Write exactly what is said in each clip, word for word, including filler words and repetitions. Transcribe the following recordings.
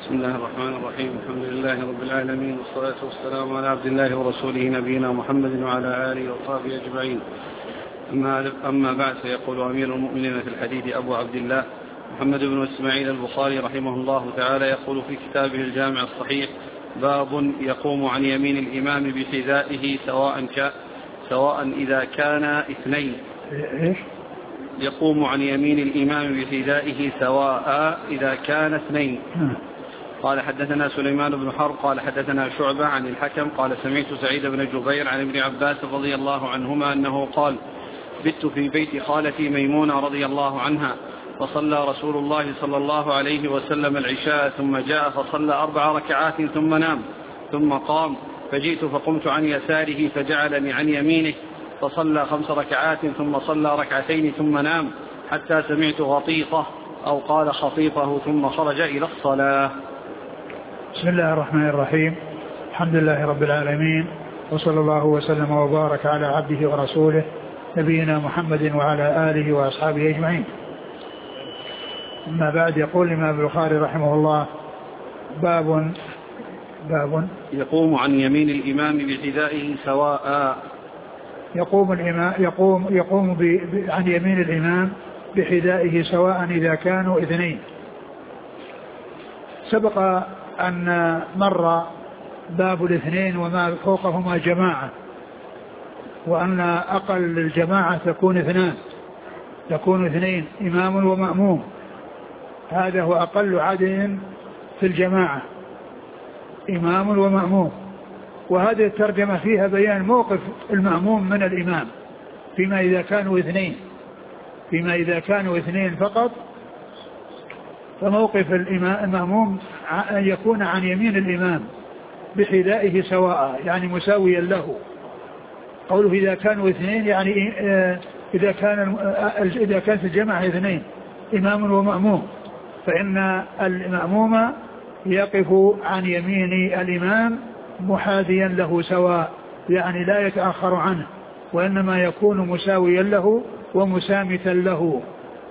بسم الله الرحمن الرحيم. الحمد لله رب العالمين، والصلاة والسلام على عبد الله ورسوله نبينا محمد وعلى آله وصحبه أجمعين. أما بعد، فيقول أمير المؤمنين في الحديث أبو عبد الله محمد بن إسماعيل البخاري رحمه الله تعالى يقول في كتابه الجامع الصحيح: باب يقوم عن يمين الإمام بحذائه سواء ك... سواء إذا كان اثنين. يقوم عن يمين الإمام بحذائه سواء إذا كان اثنين. قال حدثنا سليمان بن حرب قال حدثنا شعبة عن الحكم قال سمعت سعيد بن جبير عن ابن عباس رضي الله عنهما أنه قال: بت في بيت خالتي ميمونة رضي الله عنها، فصلى رسول الله صلى الله عليه وسلم العشاء ثم جاء فصلى أربع ركعات ثم نام، ثم قام فجئت فقمت عن يساره فجعلني عن يمينه فصلى خمس ركعات ثم صلى ركعتين ثم نام حتى سمعت غطيطه أو قال خطيطه ثم خرج إلى الصلاة. بسم الله الرحمن الرحيم. الحمد لله رب العالمين، وصلى الله وسلم وبارك على عبده ورسوله نبينا محمد وعلى آله وأصحابه أجمعين. أما بعد، يقول الإمام البخاري رحمه الله: باب باب يقوم عن يمين الإمام بحذائه سواء. يقوم الإمام يقوم يقوم ب عن يمين الإمام بحذائه سواء إذا كانوا اثنين. سبق أن مر باب الاثنين وما فوقهما جماعة، وأن أقل الجماعة تكون اثنان، تكون اثنين إمام ومأموم، هذا هو أقل عدد في الجماعة، إمام ومأموم. وهذه الترجمة فيها بيان موقف المأموم من الإمام فيما إذا كانوا اثنين، فيما إذا كانوا اثنين فقط، فموقف المأموم أن يكون عن يمين الإمام بحذائه سواء، يعني مساويا له. قوله إذا كانوا اثنين يعني إذا كان إذا كانت الجماعة اثنين إمام ومأموم، فإن المأموم يقف عن يمين الإمام محاذيا له سواء، يعني لا يتأخر عنه، وإنما يكون مساويا له ومسامتا له.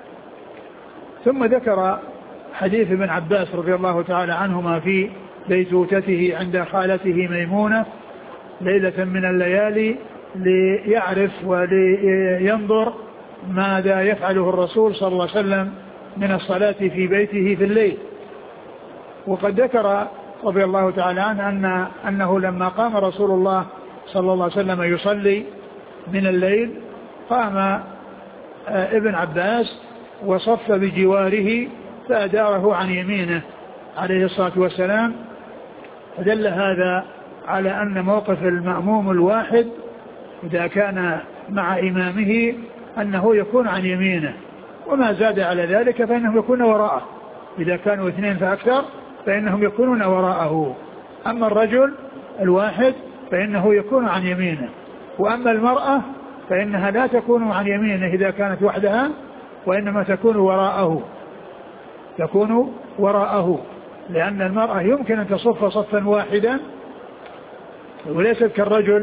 ثم ذكر حديث ابن عباس رضي الله تعالى عنهما في بيتوتته عند خالته ميمونة ليلة من الليالي ليعرف ولينظر ماذا يفعله الرسول صلى الله عليه وسلم من الصلاة في بيته في الليل. وقد ذكر رضي الله تعالى عنه أن أنه لما قام رسول الله صلى الله عليه وسلم يصلي من الليل، قام ابن عباس وصف بجواره فأداره عن يمينه عليه الصلاة والسلام. فدل هذا على أن موقف المأموم الواحد إذا كان مع إمامه أنه يكون عن يمينه، وما زاد على ذلك فإنهم يكون وراءه، إذا كانوا اثنين فأكثر فإنهم يكونون وراءه. أما الرجل الواحد فإنه يكون عن يمينه، وأما المرأة فإنها لا تكون عن يمينه إذا كانت وحدها، وإنما تكون وراءه، تكون وراءه، لأن المرأة يمكن أن تصف صفا واحدا وليست كالرجل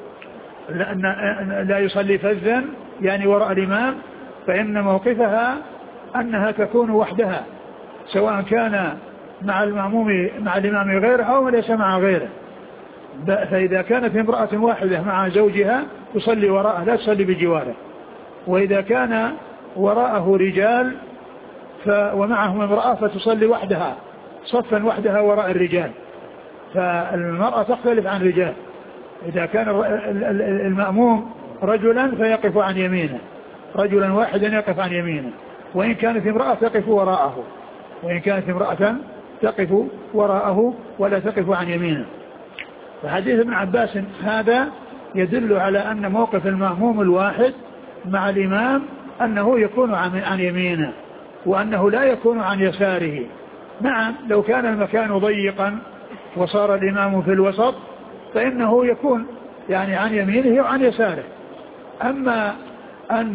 لا يصلي فذا يعني وراء الإمام، فإن موقفها أنها تكون وحدها، سواء كان مع المأموم مع الإمام غيره أو ليس مع غيره. فإذا كانت امرأة واحدة مع زوجها تصلي وراءه لا تصلي بجواره، وإذا كان وراءه رجال ومعهم امرأة فتصلي وحدها صفا وحدها وراء الرجال. فالمرأة تختلف عن الرجال، إذا كان المأموم رجلا فيقف عن يمينه، رجلا واحدا يقف عن يمينه، وإن كانت امرأة تقف وراءه، وإن كانت امرأة تقف وراءه ولا تقف عن يمينه. فحديث ابن عباس هذا يدل على أن موقف المأموم الواحد مع الإمام أنه يكون عن يمينه، وأنه لا يكون عن يساره. نعم، لو كان المكان ضيقا وصار الإمام في الوسط فإنه يكون يعني عن يمينه وعن يساره. أما أن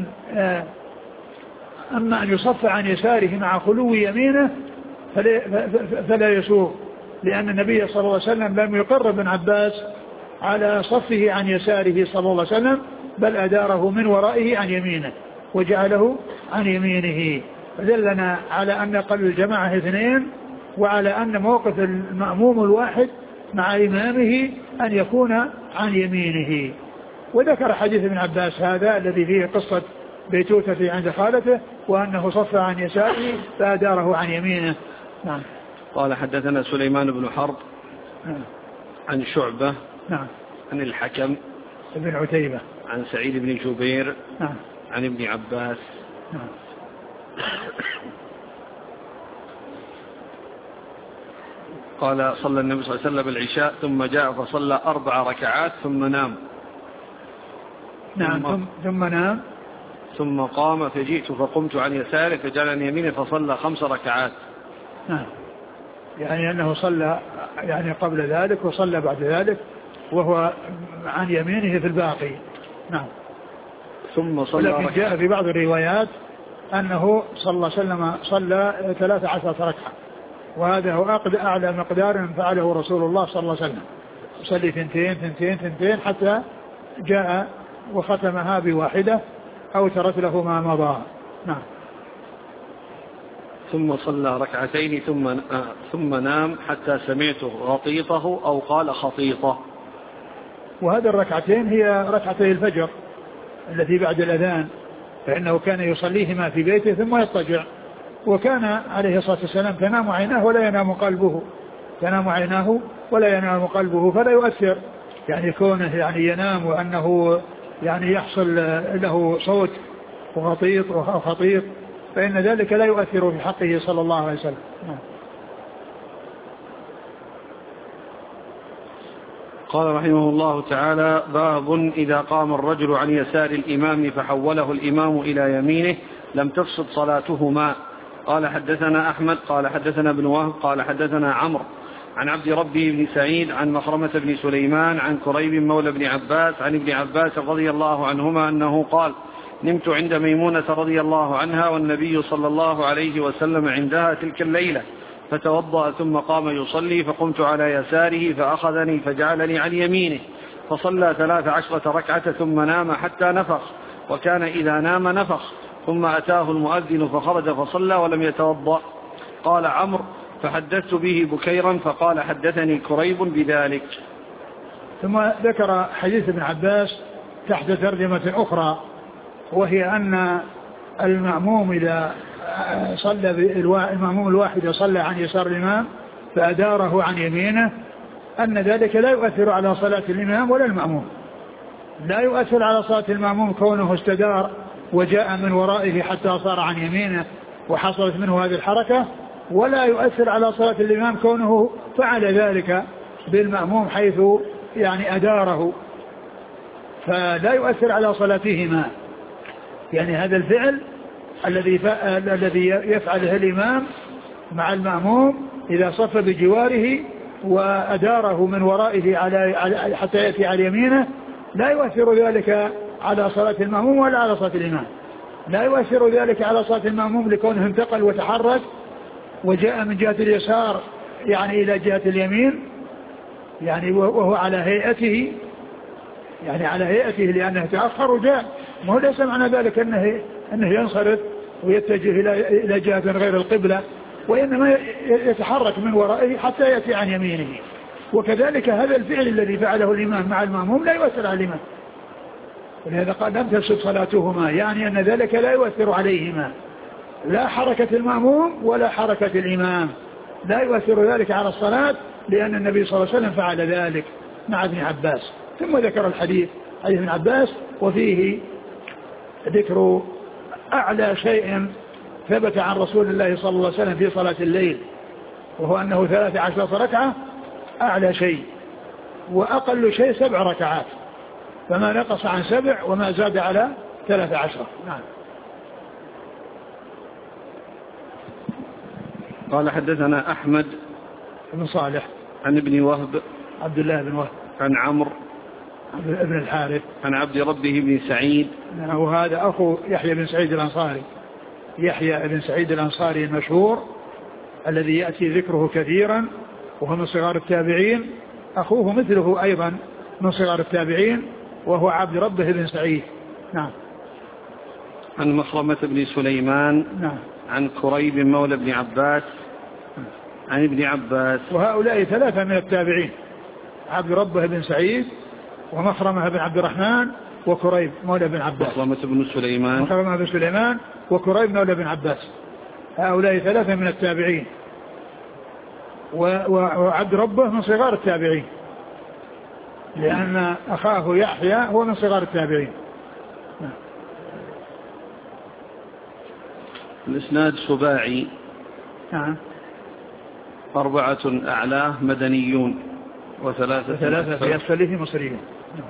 أما أن يصف عن يساره مع خلو يمينه فلا يسوغ، لأن النبي صلى الله عليه وسلم لم يقر ابن عباس على صفه عن يساره صلى الله عليه وسلم، بل أداره من ورائه عن يمينه وجعله عن يمينه. فدلنا على أن قلب الجماعة اثنين وعلى أن موقف المأموم الواحد مع إمامه أن يكون عن يمينه. وذكر حديث ابن عباس هذا الذي فيه قصة بيتوتة عند خالته وأنه صف عن يساره فأداره عن يمينه. نعم. قال حدثنا سليمان بن حرب نعم. عن شعبة نعم. عن الحكم ابن عتيبة عن سعيد بن جبير نعم. عن ابن عباس نعم. قال صلى النبي صلى الله عليه وسلم العشاء ثم جاء فصلى أربع ركعات ثم نام. نعم. ثم, ثم نام ثم قام فجئت فقمت عن يساره فجعل عن يمينه فصلى خمس ركعات. نعم. يعني أنه صلى يعني قبل ذلك وصلى بعد ذلك وهو عن يمينه في الباقي. نعم. ثم صلى ولكن جاء في بعض الروايات أنه صلى الله عليه وسلم صلى ثلاث عشرة ركعة، وهذا هو أعلى مقدار فعله رسول الله صلى الله عليه وسلم، يصلي ثنتين ثنتين ثنتين حتى جاء وختمها بواحدة أو ترت له ما مضى. نعم. ثم صلى ركعتين ثم ثم نام حتى سمعته غطيطه أو قال خطيطه. وهذه الركعتين هي ركعتي الفجر التي بعد الأذان، فإنه كان يصليهما في بيته ثم يضطجع، وكان عليه الصلاة والسلام تنام عيناه ولا ينام قلبه، تنام عيناه ولا ينام قلبه، فلا يؤثر يعني كونه يعني ينام وأنه يعني يحصل له صوت وغطيط وخطيط، فإن ذلك لا يؤثر في حقه صلى الله عليه وسلم. قال رحمه الله تعالى: باب إذا قام الرجل عن يسار الإمام فحوله الإمام إلى يمينه لم تفسد صلاتهما. قال حدثنا أحمد قال حدثنا ابن وهب قال حدثنا عمرو عن عبد ربه بن سعيد عن مخرمة بن سليمان عن كريب مولى بن عباس عن ابن عباس رضي الله عنهما أنه قال: نمت عند ميمونة رضي الله عنها والنبي صلى الله عليه وسلم عندها تلك الليلة، فتوضأ ثم قام يصلي، فقمت على يساره فأخذني فجعلني عن يمينه، فصلى ثلاث عشرة ركعة ثم نام حتى نفخ، وكان إذا نام نفخ، ثم أتاه المؤذن فخرج فصلى ولم يتوضأ. قال عمرو: فحدثت به بكيرا فقال: حدثني كريب بذلك. ثم ذكر حديث ابن عباس تحت ترجمة أخرى، وهي أن المأموم إذا صلى المأموم الواحد صلى عن يسار الإمام فأداره عن يمينه، أن ذلك لا يؤثر على صلاة الإمام ولا المأموم، لا يؤثر على صلاة المأموم كونه استدار وجاء من ورائه حتى صار عن يمينه وحصلت منه هذه الحركة، ولا يؤثر على صلاة الإمام كونه فعل ذلك بالمأموم حيث يعني أداره، فلا يؤثر على صلاتهما. يعني هذا الفعل الذي الذي يفعله الإمام مع المأموم إذا صف بجواره وأداره من ورائه على حتى يأتي على يمينه لا يؤثر ذلك على صلاة المأموم ولا على صلاة الإمام، لا يؤثر ذلك على صلاة المأموم لكونه انتقل وتحرك وجاء من جهة اليسار يعني إلى جهة اليمين، يعني وهو على هيئته، يعني على هيئته لأنه تأخر وجاء، ما هو ليس معنى ذلك أنه, أنه ينصرف ويتجه إلى جهة غير القبلة، وإنما يتحرك من ورائه حتى يأتي عن يمينه. وكذلك هذا الفعل الذي فعله الإمام مع المأموم لا يؤثر على الإمام، ولهذا قال لم تفسد صلاتهما، يعني أن ذلك لا يؤثر عليهما، لا حركة المأموم ولا حركة الإمام، لا يؤثر ذلك على الصلاة، لأن النبي صلى الله عليه وسلم فعل ذلك مع ابن عباس. ثم ذكر الحديث حديث ابن عباس وفيه ذكر أعلى شيء ثبت عن رسول الله صلى الله عليه وسلم في صلاة الليل، وهو أنه ثلاث عشرة ركعة أعلى شيء، وأقل شيء سبع ركعات، فما نقص عن سبع وما زاد على ثلاث عشرة. نعم. قال حدثنا أحمد بن صالح عن ابن وهب عبد الله بن وهب عن عمرو ابن الحارث عن عبد ربه بن سعيد، وهذا أخو يحيى بن سعيد الأنصاري، يحيى بن سعيد الأنصاري المشهور الذي يأتي ذكره كثيرا، وهو من صغار التابعين، أخوه مثله أيضا من صغار التابعين وهو عبد ربه بن سعيد. نعم. عن مخرمة بن سليمان. نعم. عن كريب مولى بن عباس عن ابن عباس. وهؤلاء ثلاثة من التابعين: عبد ربه بن سعيد، ومخرمة بن عبد الرحمن، وكريب مولى بن عباس. مخرمة بن سليمان مخرمة بن سليمان وكريب مولى بن عباس. هؤلاء ثلاثة من التابعين. وعبد ربه من صغار التابعين، لأن أخاه يحيى هو من صغار التابعين. الإسناد سباعي. نعم. أربعة أعلاه مدنيون وثلاثة وثلاثة في أسفله مصريون.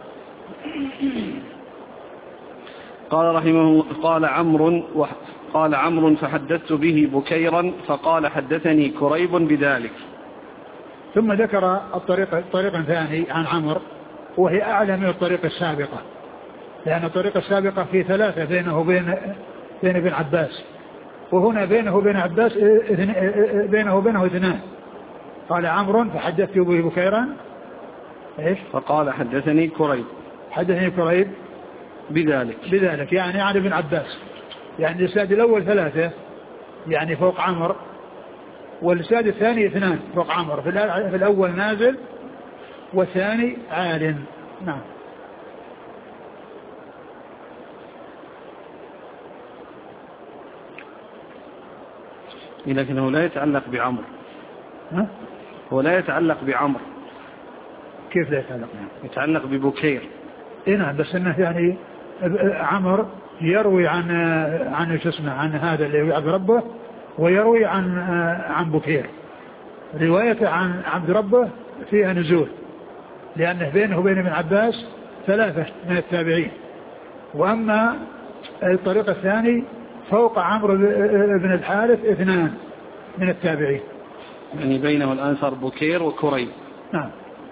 قال رحمه الله: قال عمرو قال عمرو فحدثت به بكيرا فقال حدثني كريب بذلك. ثم ذكر الطريق طريقا ثاني عن عمرو، وهي أعلى من الطريقة السابقة، لأن الطريقة السابقة في ثلاثة بينه وبين بين ابن عباس، وهنا بينه وبين عباس بينه وبينه اثنان. قال عمرو فحدثت به بكيرا ايش؟ فقال حدثني كريب حدثني كريب بذلك بذلك يعني عن ابن عباس. يعني الإسناد الأول ثلاثة يعني فوق عمرو، والإسناد الثاني اثنان فوق عمرو، في الأول نازل والثاني عال. نعم. لكنه لا يتعلق بعمرو. ها؟ هو لا يتعلق بعمرو. كيف لا يتعلق؟ يتعلق ببكير. إيه نعم، بس إنه يعني عمرو يروي عن عن شو اسمه عن هذا اللي عبد ربه، ويروي عن عن بكير. روايته عن عبد ربه فيها نزول، لأنه بينه وبين ابن عباس ثلاثة من التابعين. وأما الطريقة الثاني فوق عمرو بن الحارث اثنان من التابعين، يعني بينه الآن صار بكير وكريب. نعم.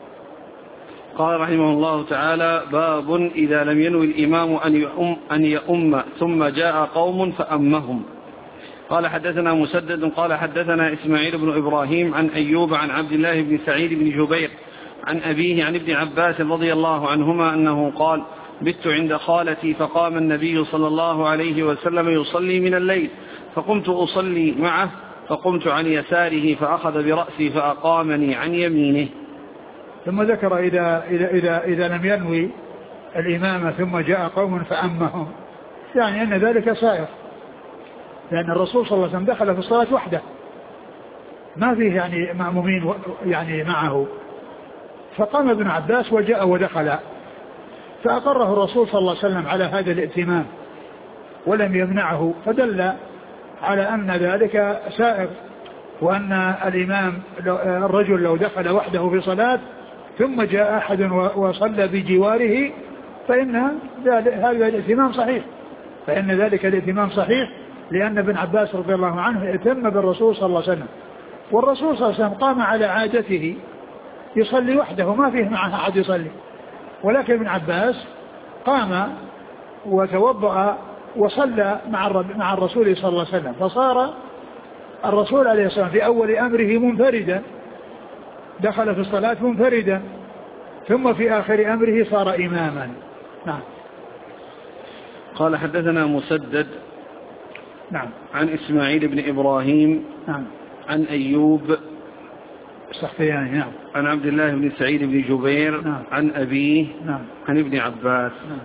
قال رحمه الله تعالى: باب إذا لم ينوي الإمام أن يؤم, أن يؤم ثم جاء قوم فأمهم. قال حدثنا مسدد قال حدثنا إسماعيل بن إبراهيم عن أيوب عن عبد الله بن سعيد بن جبير عن أبيه عن ابن عباس رضي الله عنهما أنه قال: بت عند خالتي فقام النبي صلى الله عليه وسلم يصلي من الليل، فقمت أصلي معه، فقمت عن يساره فأخذ برأسي فأقامني عن يمينه. ثم ذكر إذا, إذا, إذا, إذا لم ينوي الإمامة ثم جاء قوم فأمهم، يعني أن ذلك سائر، لأن الرسول صلى الله عليه وسلم دخل في الصلاة وحده، ما فيه يعني مأمومين يعني معه. فقام ابن عباس وجاء ودخل، فأقره الرسول صلى الله عليه وسلم على هذا الائتمام ولم يمنعه، فدل على أن ذلك سائر، وأن الإمام الرجل لو دخل وحده في صلاة ثم جاء أحد وصلى بجواره فإن هذا الائتمام صحيح، فإن ذلك الائتمام صحيح، لأن ابن عباس رضي الله عنه ائتم بالرسول صلى الله عليه وسلم، والرسول صلى الله عليه وسلم قام على عادته يصلي وحده ما فيه معه أحد يصلي، ولكن ابن عباس قام وتوضأ وصلى مع مع الرسول صلى الله عليه وسلم، فصار الرسول عليه الصلاة والسلام في أول أمره منفردا، دخل في الصلاة منفردا، ثم في آخر أمره صار إماما. نعم. قال حدثنا مسدد نعم عن إسماعيل بن إبراهيم نعم عن أيوب السختياني نعم عن عبد الله بن سعيد بن جبير نعم عن أبيه نعم عن ابن عباس. نعم.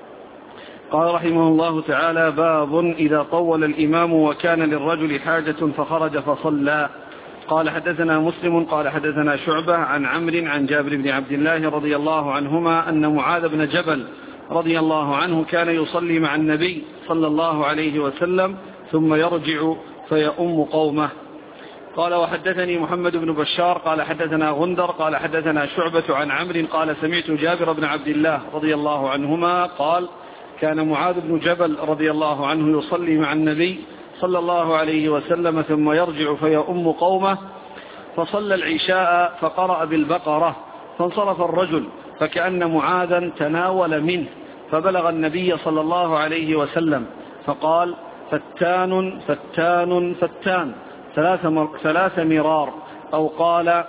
قال رحمه الله تعالى: باب إذا طول الإمام وكان للرجل حاجة فخرج فصلى. قال حدثنا مسلم قال حدثنا شعبة عن عمرو عن جابر بن عبد الله رضي الله عنهما أن معاذ بن جبل رضي الله عنه كان يصلي مع النبي صلى الله عليه وسلم ثم يرجع فيؤم قومه. قال وحدثني محمد بن بشار قال حدثنا غندر قال حدثنا شعبة عن عمرو قال سمعت جابر بن عبد الله رضي الله عنهما قال: كان معاذ بن جبل رضي الله عنه يصلي مع النبي صلى الله عليه وسلم ثم يرجع فيؤم قومه، فصلى العشاء فقرأ بالبقرة، فانصرف الرجل فكأن معاذا تناول منه، فبلغ النبي صلى الله عليه وسلم فقال: فتان فتان فتان ثلاث, مر... ثلاث مرار، أو قال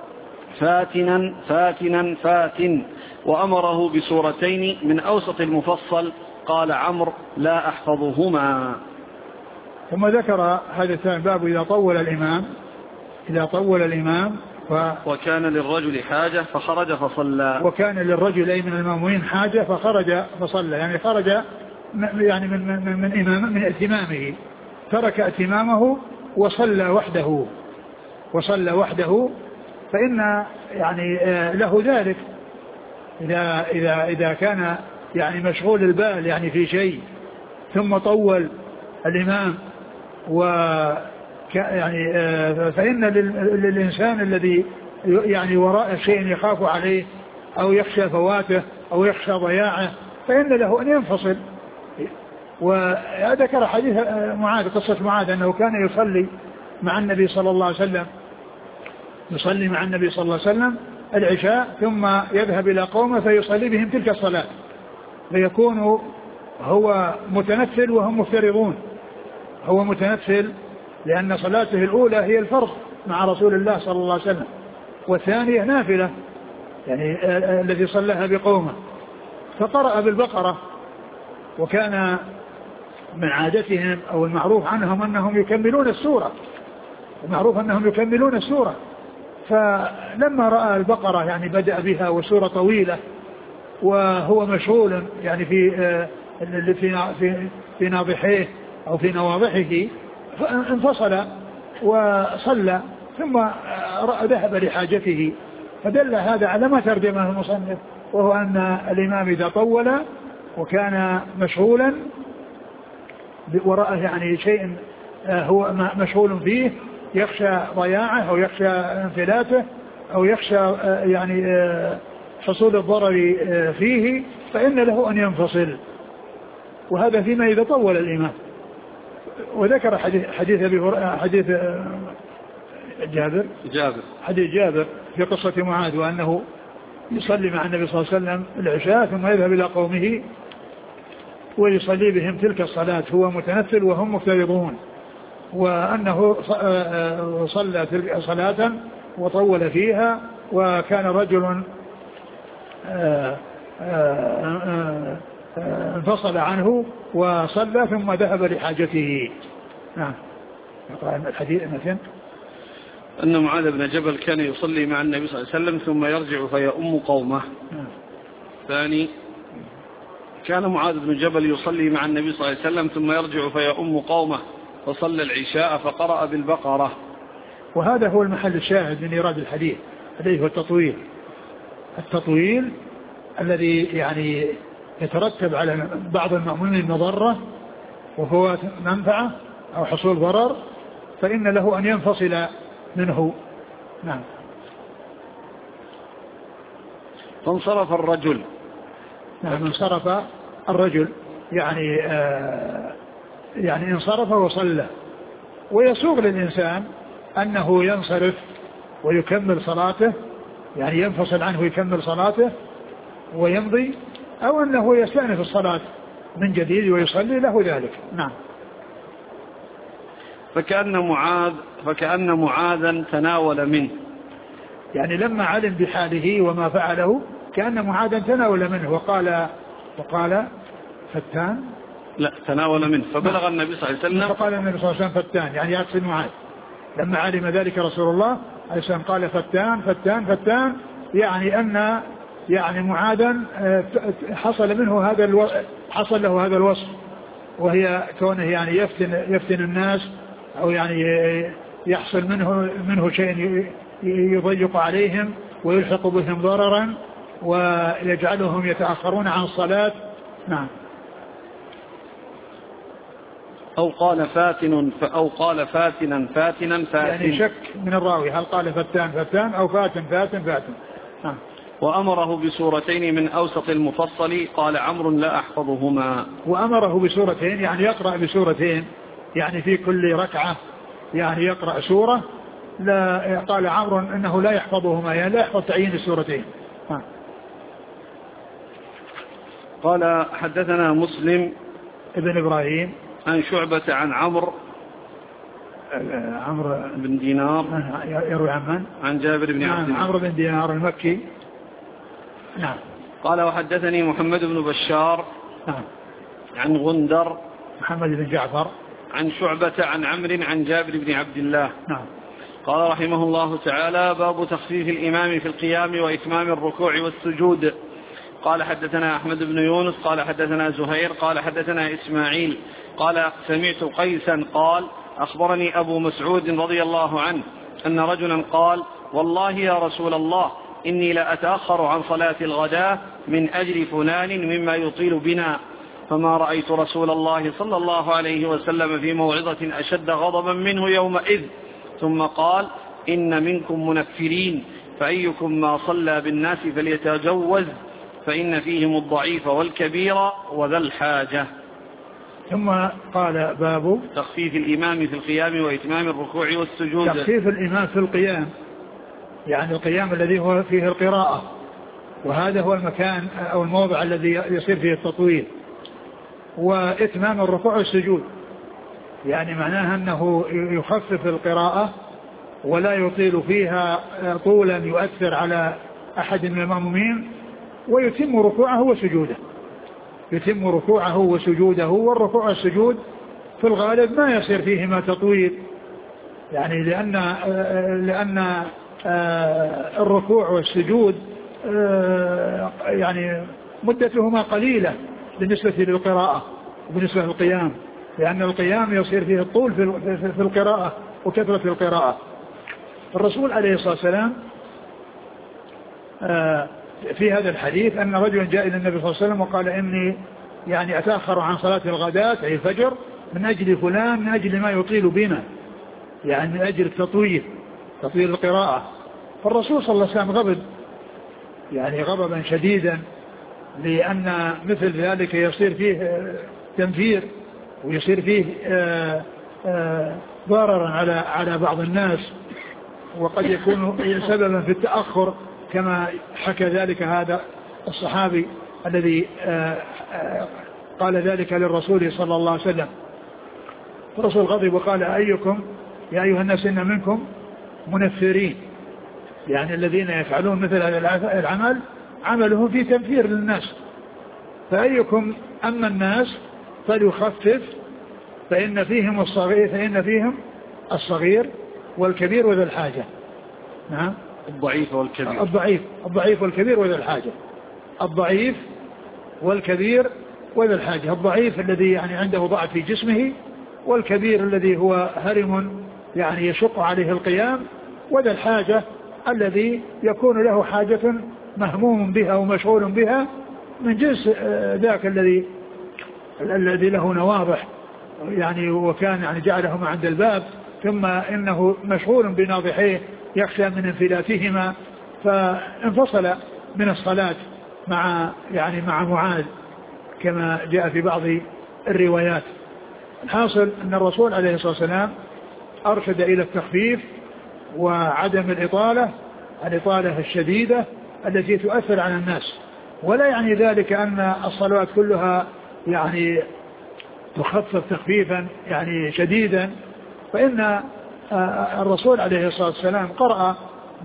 فاتنا فاتنا فاتن، وأمره بسورتين من أوسط المفصل. قال عمرو: لا أحفظهما. ثم ذكر هذا الثاني باب إذا طول الإمام إذا طول الإمام ف... وكان للرجل حاجة فخرج فصلى. وكان للرجل أي من المأمومين حاجة فخرج فصلى، يعني خرج يعني من من من إمام من ائتمامه، ترك ائتمامه وصلى وحده وصلى وحده فإن يعني له ذلك إذا إذا إذا كان يعني مشغول البال يعني في شيء ثم طول الإمام و يعني فإن للإنسان الذي يعني وراء شيء يخاف عليه أو يخشى فواته أو يخشى ضياعه فإن له أن ينفصل. وذكر حديث معاذ قصة معاذ أنه كان يصلي مع النبي صلى الله عليه وسلم يصلي مع النبي صلى الله عليه وسلم العشاء ثم يذهب إلى قومه فيصلي بهم تلك الصلاة فيكون هو متنفل وهم مفترضون. هو متنفل لأن صلاته الأولى هي الفرض مع رسول الله صلى الله عليه وسلم والثانية نافلة يعني الذي صلىها بقومه. فقرأ بالبقرة وكان من عادتهم أو المعروف عنهم أنهم يكملون السورة المعروف أنهم يكملون السورة فلما رأى البقرة يعني بدأ بها وسورة طويلة وهو مشغول يعني في في في, في ناضحيه أو في نواضحه فانفصل وصلى ثم ذهب لحاجته. فدل هذا على ما ترجمه المصنف وهو أن الإمام إذا طول وكان مشغولا وراءه يعني شيء هو مشغول فيه يخشى ضياعه أو يخشى انفلاته أو يخشى يعني حصول الضرر فيه فإن له أن ينفصل. وهذا فيما إذا طول الإمام. وذكر حديث حديث أبي حديث جابر جابر حديث جابر في قصة معاذ وأنه يصلي مع النبي صلى الله عليه وسلم العشاء ثم يذهب إلى قومه ويصلي بهم تلك الصلاة هو متنفل وهم مفترضون وأنه صلى تلك صلاة وطول فيها وكان رجل انفصل عنه وصلى ثم ذهب لحاجته. نعم. الحديث مثلا أن معاذ بن جبل كان يصلي مع النبي صلى الله عليه وسلم ثم يرجع فيؤم قومه. نعم. ثاني كان معاذ بن جبل يصلي مع النبي صلى الله عليه وسلم ثم يرجع فيؤم قومه فصلى العشاء فقرأ بالبقرة. وهذا هو المحل الشاهد من إيراد الحديث الذي هو التطويل التطويل الذي يعني يترتب على بعض المأمومين مضرة وفوات منفعة أو حصول ضرر فإن له أن ينفصل منه. نعم. فانصرف الرجل. نعم انصرف الرجل يعني آه يعني انصرف وصلى. ويسوغ للإنسان أنه ينصرف ويكمل صلاته يعني ينفصل عنه ويكمل صلاته ويمضي أو أنه يستأنف الصلاة من جديد ويصلي له ذلك. نعم. فكأن معاذ فكأن معاذا تناول منه يعني لما علم بحاله وما فعله كأن معاذا تناول منه وقال وقال فتان لا تناول منه فبلغ النبي صلى الله عليه وسلم فقال النبي صلى الله عليه وسلم فتان يعني يقصد معاذ لما علم ذلك رسول الله عليه السلام قال فتان فتان فتان يعني أن يعني معاذا حصل منه هذا الو... حصل له هذا الوصف وهي كونه يعني يفتن يفتن الناس أو يعني يحصل منه منه شيء يضيق عليهم ويلحق بهم ضررا ويجعلهم يتأخرون عن الصلاة. نعم. أو قال فاتن أو قال فاتنا فاتنا فاتن يعني شك من الراوي هل قال فتان فتان أو فاتن فاتن فاتن. نعم. وأمره بسورتين من أوسط المفصل قال عمرو لا أحفظهما. وأمره بسورتين يعني يقرأ بسورتين يعني في كل ركعة يعني يقرأ سورة لا قال عمرو إنه لا يحفظهما يعني لا يحفظ تعيين السورتين. ها. قال حدثنا مسلم ابن إبراهيم عن شعبة عن عمرو عمرو بن دينار يروي عن من؟ عن جابر بن عبد الله. عمرو بن دينار المكي. نعم. قال وحدثني محمد بن بشار نعم. عن غندر محمد بن جعفر عن شعبة عن عمرو عن جابر بن عبد الله. نعم. قال رحمه الله تعالى: باب تخفيف الإمام في القيام وإتمام الركوع والسجود. قال حدثنا أحمد بن يونس قال حدثنا زهير قال حدثنا إسماعيل قال سمعت قيسا قال: أخبرني أبو مسعود رضي الله عنه أن رجلا قال: والله يا رسول الله إني لأتأخر عن صلاة الغداء من أجل فلان مما يطيل بنا، فما رأيت رسول الله صلى الله عليه وسلم في موعظة أشد غضبا منه يومئذ. ثم قال: إن منكم منفرين، فأيكم ما صلى بالناس فليتجوز، فإن فيهم الضعيف والكبير وذا الحاجة. ثم قال: باب تخفيف الإمام في القيام وإتمام الركوع والسجود. تخفيف الإمام في القيام، يعني القيام الذي هو فيه القراءة، وهذا هو المكان أو الموضع الذي يصير فيه التطويل. وإتمام الركوع والسجود يعني معناها أنه يخفف القراءة ولا يطيل فيها طولا يؤثر على أحد من المأمومين، ويتم ركوعه وسجوده يتم ركوعه وسجوده والركوع والسجود في الغالب ما يصير فيهما تطويل، يعني لأن لأن الركوع والسجود يعني مدتهما قليلة بالنسبة للقراءة وبالنسبة للقيام، لأن القيام يصير فيه الطول في القراءة وكثرة القراءة. الرسول عليه الصلاة والسلام في هذا الحديث أن رجلا جاء إلى النبي صلى الله عليه وسلم وقال: إني يعني أتأخر عن صلاة الغداة أي الفجر من أجل فلان، من أجل ما يطيل بنا، يعني من أجل التطويل تطويل القراءة. فالرسول صلى الله عليه وسلم غضب يعني غضبا شديدا، لأن مثل ذلك يصير فيه تنفير ويصير فيه ضررا على على بعض الناس، وقد يكون سببا في التأخر كما حكى ذلك هذا الصحابي الذي قال ذلك للرسول صلى الله عليه وسلم. الرسول غضب وقال: أيكم يا أيها الناس إن منكم منفرين، يعني الذين يفعلون مثل هذا العمل عملهم في تنفير للناس، فأيكم أما الناس فليخفف فإن فيهم الصغير فإن فيهم الصغير والكبير وذا الحاجة. نعم، الضعيف والكبير الضعيف الضعيف والكبير وذا الحاجة الضعيف والكبير وذا الحاجة الضعيف الذي يعني عنده ضعف في جسمه، والكبير الذي هو هرم يعني يشق عليه القيام، وذا الحاجة الذي يكون له حاجة مهموم بها ومشغول بها من جنس ذاك الذي الذي له نواضح يعني وكان يعني جعلهما عند الباب، ثم إنه مشغول بناضحيه يخشى من انفلاتهما فانفصل من الصلاة مع يعني مع معاذ كما جاء في بعض الروايات. الحاصل أن الرسول عليه الصلاة والسلام أرشد إلى التخفيف وعدم الإطالة الإطالة الشديدة التي تؤثر على الناس، ولا يعني ذلك أن الصلوات كلها يعني تخفف تخفيفا يعني شديدا، فإن الرسول عليه الصلاة والسلام قرأ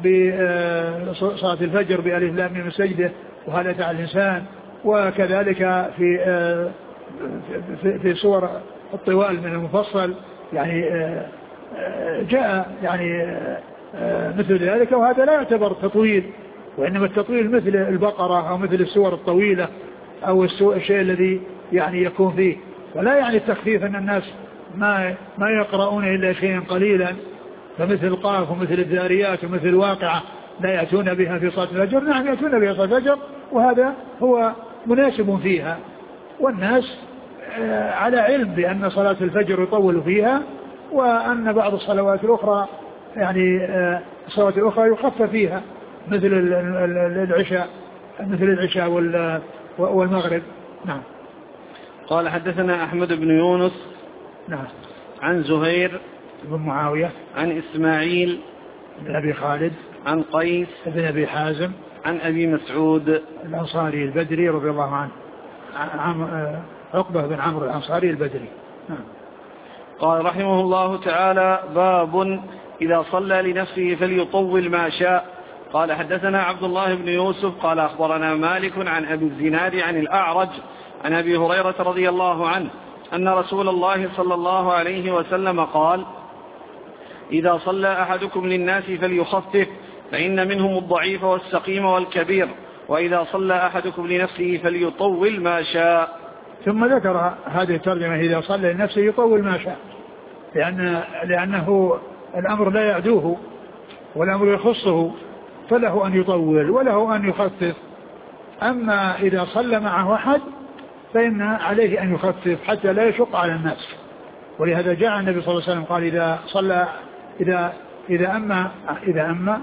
بصلاة الفجر بألف لام ميم السجدة وهل أتى على الإنسان، وكذلك في في صور الطوال من المفصل يعني جاء يعني مثل ذلك، وهذا لا يعتبر تطويل، وإنما التطويل مثل البقرة أو مثل السور الطويلة أو الشيء الذي يعني يكون فيه، ولا يعني التخفيف أن الناس ما ما يقرؤون إلا شيئا قليلا فمثل القاف ومثل الذاريات ومثل الواقعة لا يأتون بها في صلاة الفجر. نعم يأتون بها صلاة الفجر وهذا هو مناسب فيها، والناس على علم بأن صلاة الفجر يطول فيها، وأن بعض الصلوات الأخرى يعني الصلوات الأخرى يخفف فيها مثل العشاء مثل العشاء والمغرب. نعم. قال حدثنا أحمد بن يونس نعم عن زهير بن معاوية عن إسماعيل بن أبي خالد عن قيس بن أبي حازم عن أبي مسعود الأنصاري البدري رضي الله عنه عن عقبة بن عمرو الأنصاري البدري. نعم. قال رحمه الله تعالى: باب إذا صلى لنفسه فليطول ما شاء. قال حدثنا عبد الله بن يوسف قال أخبرنا مالك عن أبي الزناد عن الأعرج عن أبي هريرة رضي الله عنه أن رسول الله صلى الله عليه وسلم قال: إذا صلى أحدكم للناس فليخفف فإن منهم الضعيف والسقيم والكبير، وإذا صلى أحدكم لنفسه فليطول ما شاء. ثم ذكر هذه الترجمة إذا صلى لنفسه يطول ما شاء، لأن لأنه الأمر لا يعدوه والأمر يخصه، فله أن يطول وله أن يخفف. أما إذا صلى معه أحد فإن عليه أن يخفف حتى لا يشق على الناس. ولهذا جاء النبي صلى الله عليه وسلم قال إذا صلى إذا إذا أما إذا أما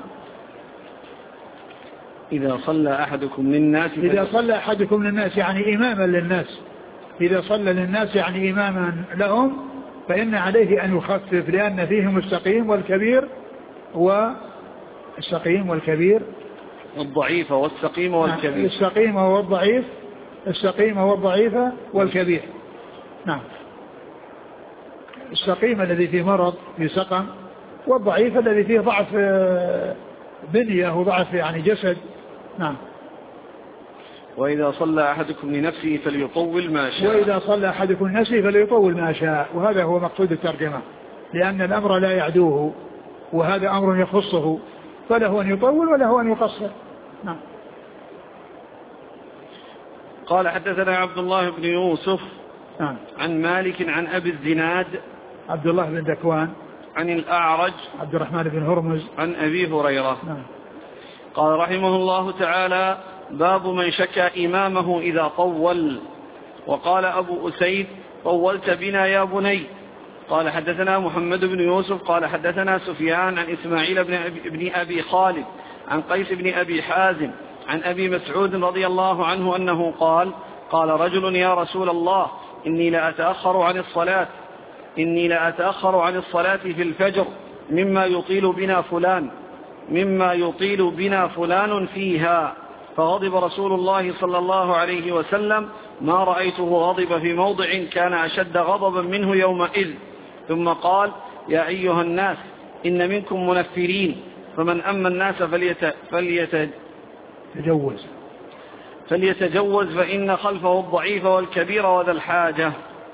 إذا صلى أحدكم للناس إذا صلى أحدكم للناس يعني إماما للناس، إذا صلى للناس يعني إماما لهم فإن عليه أن يخفف، لأن فيهم السقيم والكبير والسقيم والكبير الضعيف والسقيم والكبير السقيم والضعيف السقيم والضعيف والكبير. نعم، السقيم الذي فيه مرض في سقم، والضعيف الذي فيه ضعف بنية وضعف يعني جسد. نعم. وإذا صلى أحدكم لنفسه فليطول ما شاء وإذا صلى أحدكم لنفسه فليطول ما شاء، وهذا هو مقصود الترجمة، لأن الأمر لا يعدوه وهذا أمر يخصه، فله أن يطول وله أن يقصر. نعم. قال حدثنا عبد الله بن يوسف نعم. عن مالك عن أبي الزناد عبد الله بن ذكوان عن الأعرج عبد الرحمن بن هرمز عن أبي هريرة. نعم. قال رحمه الله تعالى: باب من شكى إمامه إذا طول. وقال أبو أسيد: طولت بنا يا بني. قال حدثنا محمد بن يوسف قال حدثنا سفيان عن إسماعيل بن أبي, بن أبي خالد عن قيس بن أبي حازم عن أبي مسعود رضي الله عنه أنه قال: قال رجل: يا رسول الله، إني لأتأخر عن الصلاة إني لأتأخر عن الصلاة في الفجر مما يطيل بنا فلان مما يطيل بنا فلان فيها. فغضب رسول الله صلى الله عليه وسلم ما رأيته غضب في موضع كان أشد غضبا منه يومئذ، ثم قال: يا أيها الناس، إن منكم منفرين، فمن أما الناس فليت فليت تجوز فليتجوز فإن خلفه الضعيف والكبير وذا الحاجة.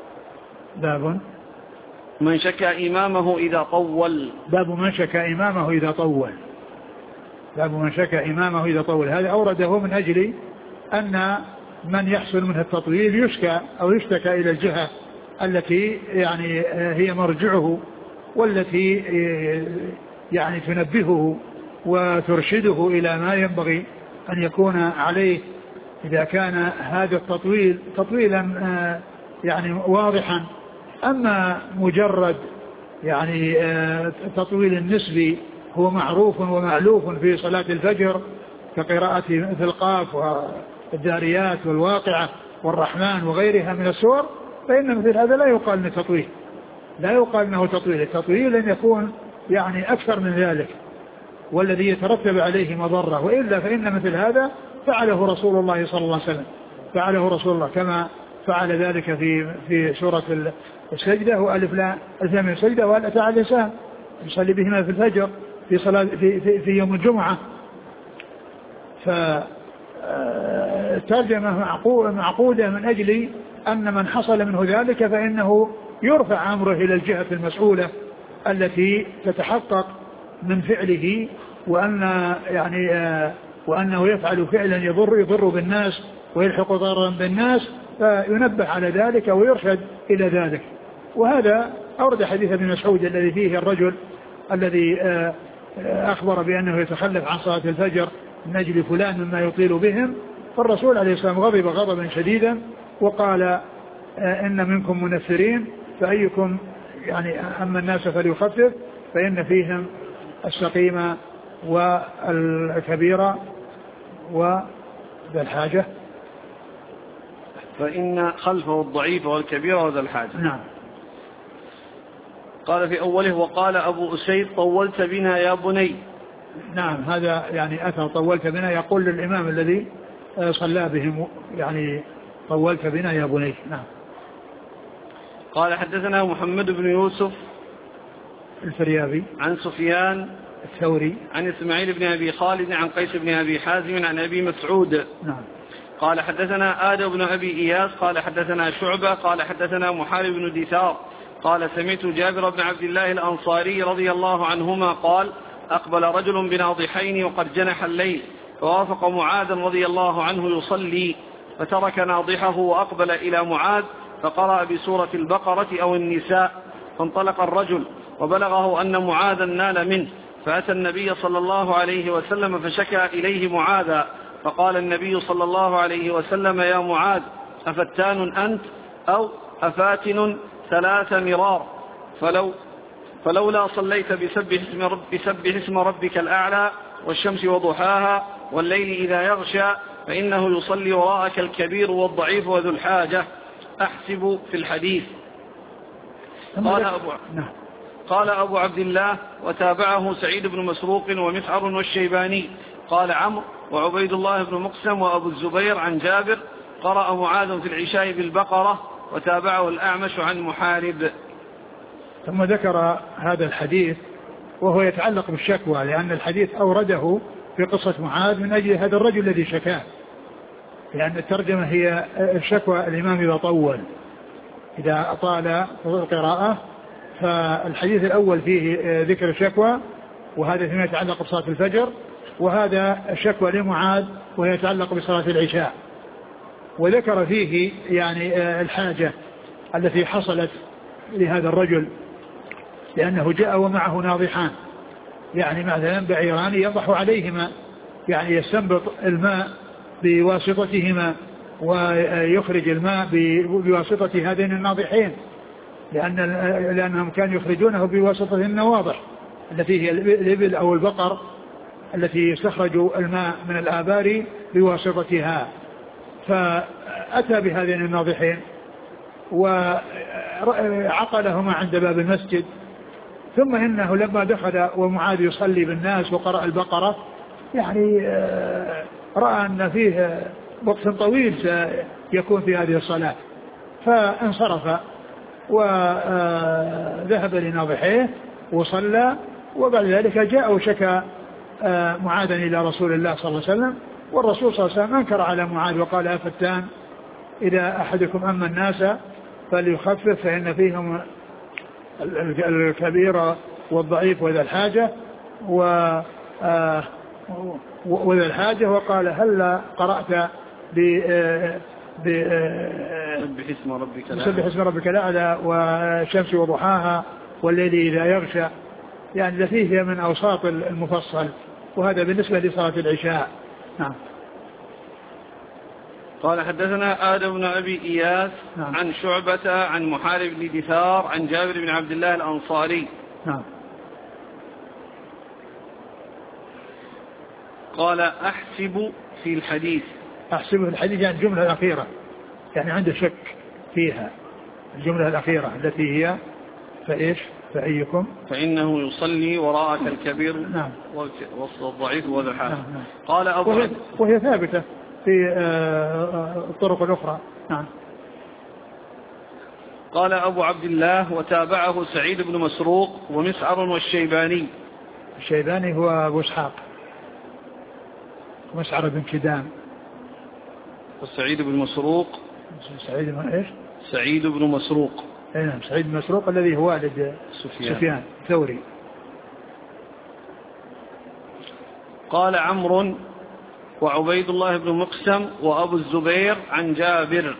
باب من شكى إمامه إذا طول. باب من شكى إمامه إذا طول. باب من شكى إمامه إذا طول، هذا أورده من أجل أن من يحصل منه التطويل يشكى أو يشتكى إلى الجهة التي يعني هي مرجعه والتي يعني تنبهه وترشده إلى ما ينبغي أن يكون عليه إذا كان هذا التطويل تطويلا يعني واضحا. أما مجرد يعني تطويل النسبي هو معروف ومألوف في صلاة الفجر كقراءة مثل قاف والذاريات والواقعة والرحمن وغيرها من السور، فإن مثل هذا لا يقال انه تطويل، لا يقال انه تطويل. التطويل ان يكون يعني أكثر من ذلك والذي يترتب عليه مضرة، وإلا فإن مثل هذا فعله رسول الله صلى الله عليه وسلم، فعله رسول الله كما فعل ذلك في في سورة السجدة وألف لا ألف من السجدة وهل أتى على الإنسان يصلي بهما في الفجر في صلاة في, في, في يوم الجمعة. فالترجمة معقودة من أجل أن من حصل منه ذلك فإنه يرفع أمره إلى الجهة المسؤولة التي تتحقق من فعله، وأن يعني وأنه يفعل فعلا يضر يضر بالناس ويلحق ضررا بالناس، فينبه على ذلك ويرشد إلى ذلك. وهذا أورد حديث ابن مسعود الذي فيه الرجل الذي أخبر بأنه يتخلف عن صلاة الفجر من أجل فلان مما يطيل بهم، فالرسول عليه السلام غضب غضبا شديدا وقال: إن منكم منفرين، فأيكم يعني أما الناس فليخفف فإن فيهم السقيم والكبير وذا الحاجة، فإن خلفه الضعيف والكبير وذا الحاجة. نعم. قال في أوله: وقال أبو أسيد: طولت بنا يا بني. نعم، هذا يعني أثر طولت بنا يقول للإمام الذي صلى بهم يعني طولت بنا يا بني. نعم. قال حدثنا محمد بن يوسف الفريابي عن سفيان الثوري عن إسماعيل بن أبي خالد عن قيس بن أبي حازم عن أبي مسعود. نعم. قال حدثنا آدم بن أبي إياس قال حدثنا شعبة قال حدثنا محارب بن دثار قال سمعت جابر بن عبد الله الأنصاري رضي الله عنهما قال أقبل رجل بناضحين وقد جنح الليل فوافق معاذ رضي الله عنه يصلي فترك ناضحه وأقبل إلى معاذ فقرأ بسورة البقرة أو النساء فانطلق الرجل وبلغه أن معاذا نال منه فأتى النبي صلى الله عليه وسلم فشكى إليه معاذا فقال النبي صلى الله عليه وسلم يا معاذ أفتان أنت أو أفاتن ثلاث مرار فلو فلولا صليت بسبح اسم, رب بسبح اسم ربك الأعلى والشمس وضحاها والليل إذا يغشى فإنه يصلي وراءك الكبير والضعيف وذو الحاجة أحسب في الحديث. قال أبو, قال أبو عبد الله وتابعه سعيد بن مسروق ومسعر والشيباني قال عمرو وعبيد الله بن مقسم وأبو الزبير عن جابر قرأ معاذ في العشاء بالبقرة وتابعه الأعمش عن محارب. ثم ذكر هذا الحديث وهو يتعلق بالشكوى لأن الحديث أورده في قصة معاذ من أجل هذا الرجل الذي شكاه، لأن الترجمة هي الشكوى الإمام إذا طول إذا أطال القراءة، فالحديث الأول فيه ذكر الشكوى وهذا فيما يتعلق بصلاة الفجر، وهذا الشكوى لمعاذ وهي يتعلق بصلاة العشاء. وذكر فيه يعني الحاجة التي حصلت لهذا الرجل لأنه جاء ومعه ناضحان، يعني مثلا بعيران ينضح عليهما، يعني يستنبط الماء بواسطتهما ويخرج الماء بواسطة هذين الناضحين، لأن لأنهم كانوا يخرجونه بواسطة النواضح التي هي الإبل أو البقر التي يستخرج الماء من الآبار بواسطتها. فأتى بهذين الناضحين وعقلهما عند باب المسجد، ثم إنه لما دخل ومعاذ يصلي بالناس وقرأ البقرة يعني رأى أن فيه وقت طويل سيكون في هذه الصلاة فانصرف وذهب لناضحيه وصلى، وبعد ذلك جاء وشكى معاذا إلى رسول الله صلى الله عليه وسلم، والرسول صلى الله عليه وسلم أنكر على معاذ وقال أفتان إذا أحدكم أما الناس فليخفف فإن فيهم الكبير والضعيف وذا الحاجة وذا الحاجة وقال هل قرأت بسبح اسم ربك الأعلى والشمس وضحاها والليل إذا يغشى، يعني فيه من أوساط المفصل، وهذا بالنسبة لصلاة العشاء. نعم. قال حدثنا آدم بن أبي إياس نعم. عن شعبة عن محارب بن دثار عن جابر بن عبد الله الأنصاري نعم. قال أحسب في الحديث. أحسب في الحديث يعني الجملة الأخيرة، يعني عنده شك فيها الجملة الأخيرة التي هي فإيش فأيكم فإنه يصلي وراءك الكبير نعم. والضعيف وذو الحاجة. نعم. نعم. قال أبو وهي, وهي ثابتة في الطرق الأخرى. نعم. قال أبو عبد الله وتابعه سعيد بن مسروق ومسعر والشيباني. الشيباني هو أبو إسحاق مسعر بن كدام. وسعيد بن مسروق سعيد بن إيش سعيد بن مسروق نعم سعيد بن مسروق الذي هو والد سفيان, سفيان ثوري. قال عمرو وعبيد الله بن مقسم وأبو الزبير عن جابر.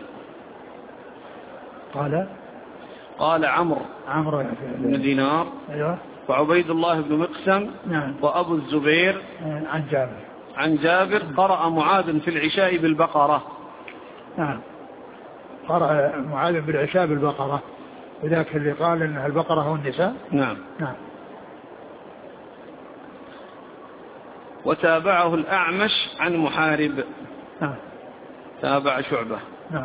قال قال عمرو عمرو بن دينار أيوة. وعبيد الله بن مقسم نعم. وأبو الزبير عن جابر عن جابر قرأ معاذ في العشاء بالبقرة. نعم. قرأ معاذ بالعشاء بالبقرة، وذاك اللي قال إن البقرة هو النساء. نعم. نعم. وتابعه الأعمش عن محارب. نعم. تابع شعبة. نعم.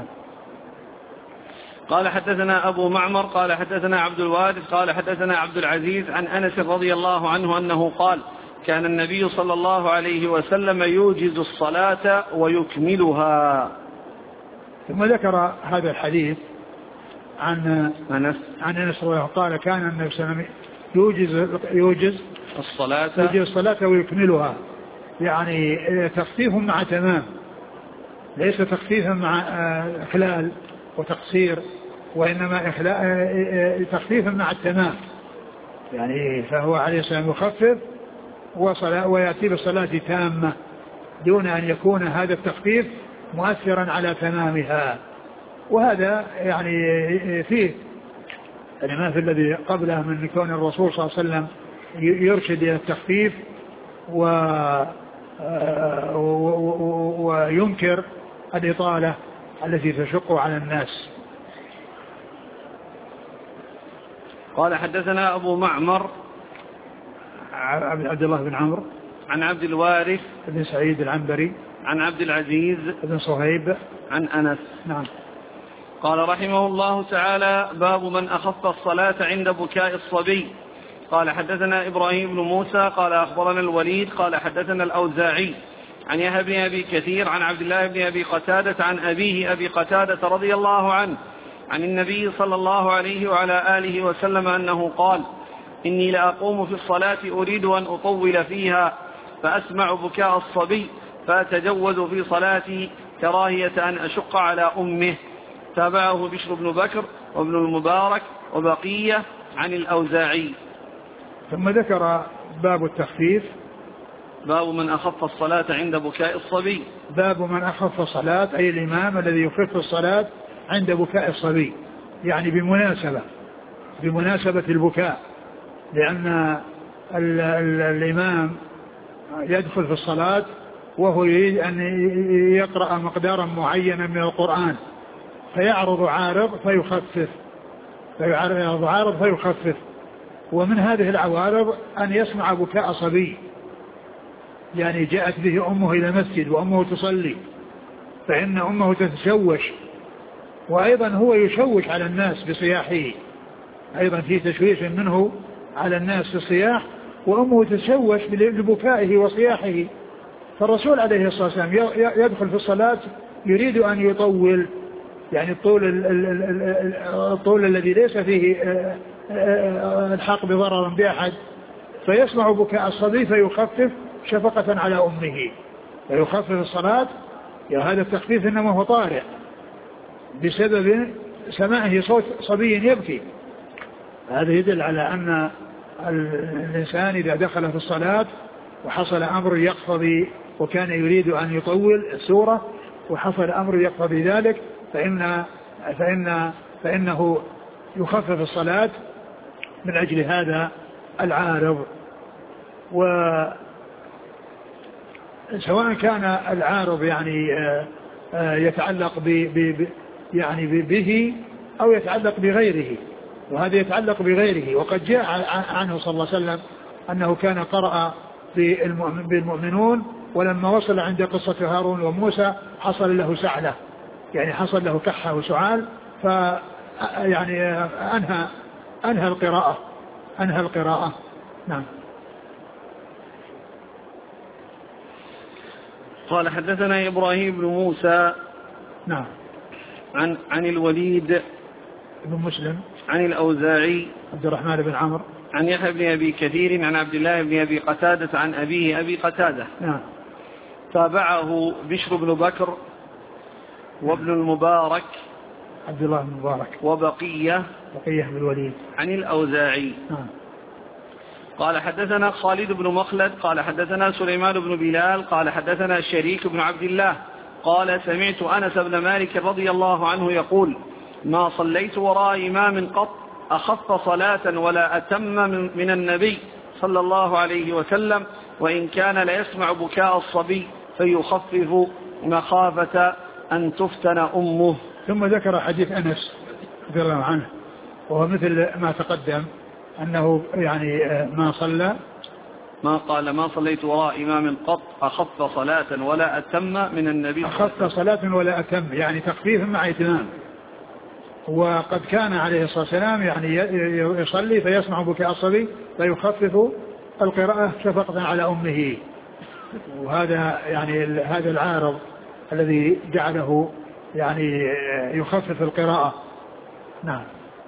قال حدثنا أبو معمر قال حدثنا عبد الوارث قال حدثنا عبد العزيز عن أنس رضي الله عنه أنه قال كان النبي صلى الله عليه وسلم يوجز الصلاة ويكملها. ثم ذكر هذا الحديث عن أنس عن أنس رضي الله عنه قال كان النبي صلى الله عليه وسلم يوجز يوجز الصلاة يوجز الصلاة ويكملها، يعني تخفيف مع تمام، ليس تخفيفا مع إخلال وتقصير، وإنما إخلاء تخفيفا مع التمام، يعني فهو عليه السلام يخفف ويأتي بالصلاة تامة دون أن يكون هذا التخفيف مؤثرا على تمامها. وهذا يعني فيه يعني ما في الذي قبله من كون الرسول صلى الله عليه وسلم يرشد إلى التخفيف و وينكر الإطالة التي تشق على الناس. قال حدثنا أبو معمر عبد الله بن عمرو عن عبد الوارث بن سعيد العنبري عن عبد العزيز بن صهيب عن أنس. نعم. قال رحمه الله تعالى: باب من أخف الصلاة عند بكاء الصبي. قال حدثنا إبراهيم بن موسى قال أخبرنا الوليد قال حدثنا الأوزاعي عن يحيى بن أبي كثير عن عبد الله بن أبي قتادة عن أبيه أبي قتادة رضي الله عنه عن النبي صلى الله عليه وعلى آله وسلم أنه قال: إني لأقوم في الصلاة أريد أن أطول فيها فأسمع بكاء الصبي فأتجوز في صلاتي كراهية أن أشق على أمه. تابعه بشر بن بكر وابن المبارك وبقية عن الأوزاعي. ثم ذكر باب التخفيف. باب من أخف الصلاة عند بكاء الصبي. باب من أخف الصلاة أي الإمام الذي يخف الصلاة عند بكاء الصبي، يعني بمناسبة بمناسبة البكاء، لأن ال ال الإمام يدخل في الصلاة وهو يريد أن يقرأ مقدارا معينا من القرآن فيعرض عارض فيخفف فيعرض عارض فيخفف ومن هذه العوارض أن يسمع بكاء صبي، يعني جاءت به أمه إلى المسجد وأمه تصلي فإن أمه تتشوش، وأيضا هو يشوش على الناس بصياحه، أيضا في تشويش منه على الناس في الصياح، وأمه تتشوش ببكائه وصياحه. فالرسول عليه الصلاة والسلام يدخل في الصلاة يريد أن يطول، يعني الطول, الطول الذي ليس فيه الحق بضرر بأحد، فيسمع بكاء الصبي فيخفف شفقة على أمه فيخفف الصلاة. يا هذا التخفيف إنما هو طارئ بسبب سماعه صوت صبي يبكي. هذا يدل على أن الإنسان إذا دخل في الصلاة وحصل أمر يقتضي وكان يريد أن يطول السورة وحصل أمر يقتضي ذلك فإن فإن فإنه يخفف الصلاة من أجل هذا العارض. وسواء كان العارض يعني يتعلق ب ب يعني به أو يتعلق بغيره، وهذا يتعلق بغيره. وقد جاء عنه صلى الله عليه وسلم أنه كان قرأ بالمؤمنون ولما وصل عند قصة هارون وموسى حصل له سعلة، يعني حصل له كحة وسعال، ف يعني أنهى أنهى القراءة أنهى القراءة نعم. قال حدثنا إبراهيم بن موسى نعم عن عن الوليد بن مسلم عن الأوزاعي عبد الرحمن بن عمرو عن يحيى بن أبي كثير عن عبد الله بن أبي قتادة عن أبيه أبي قتادة. نعم. تابعه بشر بن بكر وابن المبارك عبد الله بن المبارك وبقية بقية بن الوليد عن الأوزاعي. نعم. قال حدثنا خالد بن مخلد قال حدثنا سليمان بن بلال قال حدثنا الشريك بن عبد الله قال سمعت أنس بن مالك رضي الله عنه يقول: ما صليت وراء إمام قط أخف صلاة ولا أتم من النبي صلى الله عليه وسلم، وإن كان ليسمع بكاء الصبي فيخفف مخافة أن تفتن أمه. ثم ذكر حديث أنس رضي الله عنه وهو مثل ما تقدم أنه يعني ما صلى ما قال ما صليت وراء إمام قط أخف صلاة ولا أتم من النبي، أخف صلاة ولا أتم يعني تخفيف مع إتمام. وقد كان عليه الصلاة والسلام يعني يصلي فيسمع بكاء الصبي فيخفف القراءة شفقة على أمه، وهذا يعني هذا العارض الذي جعله يعني يخفف القراءة. نعم.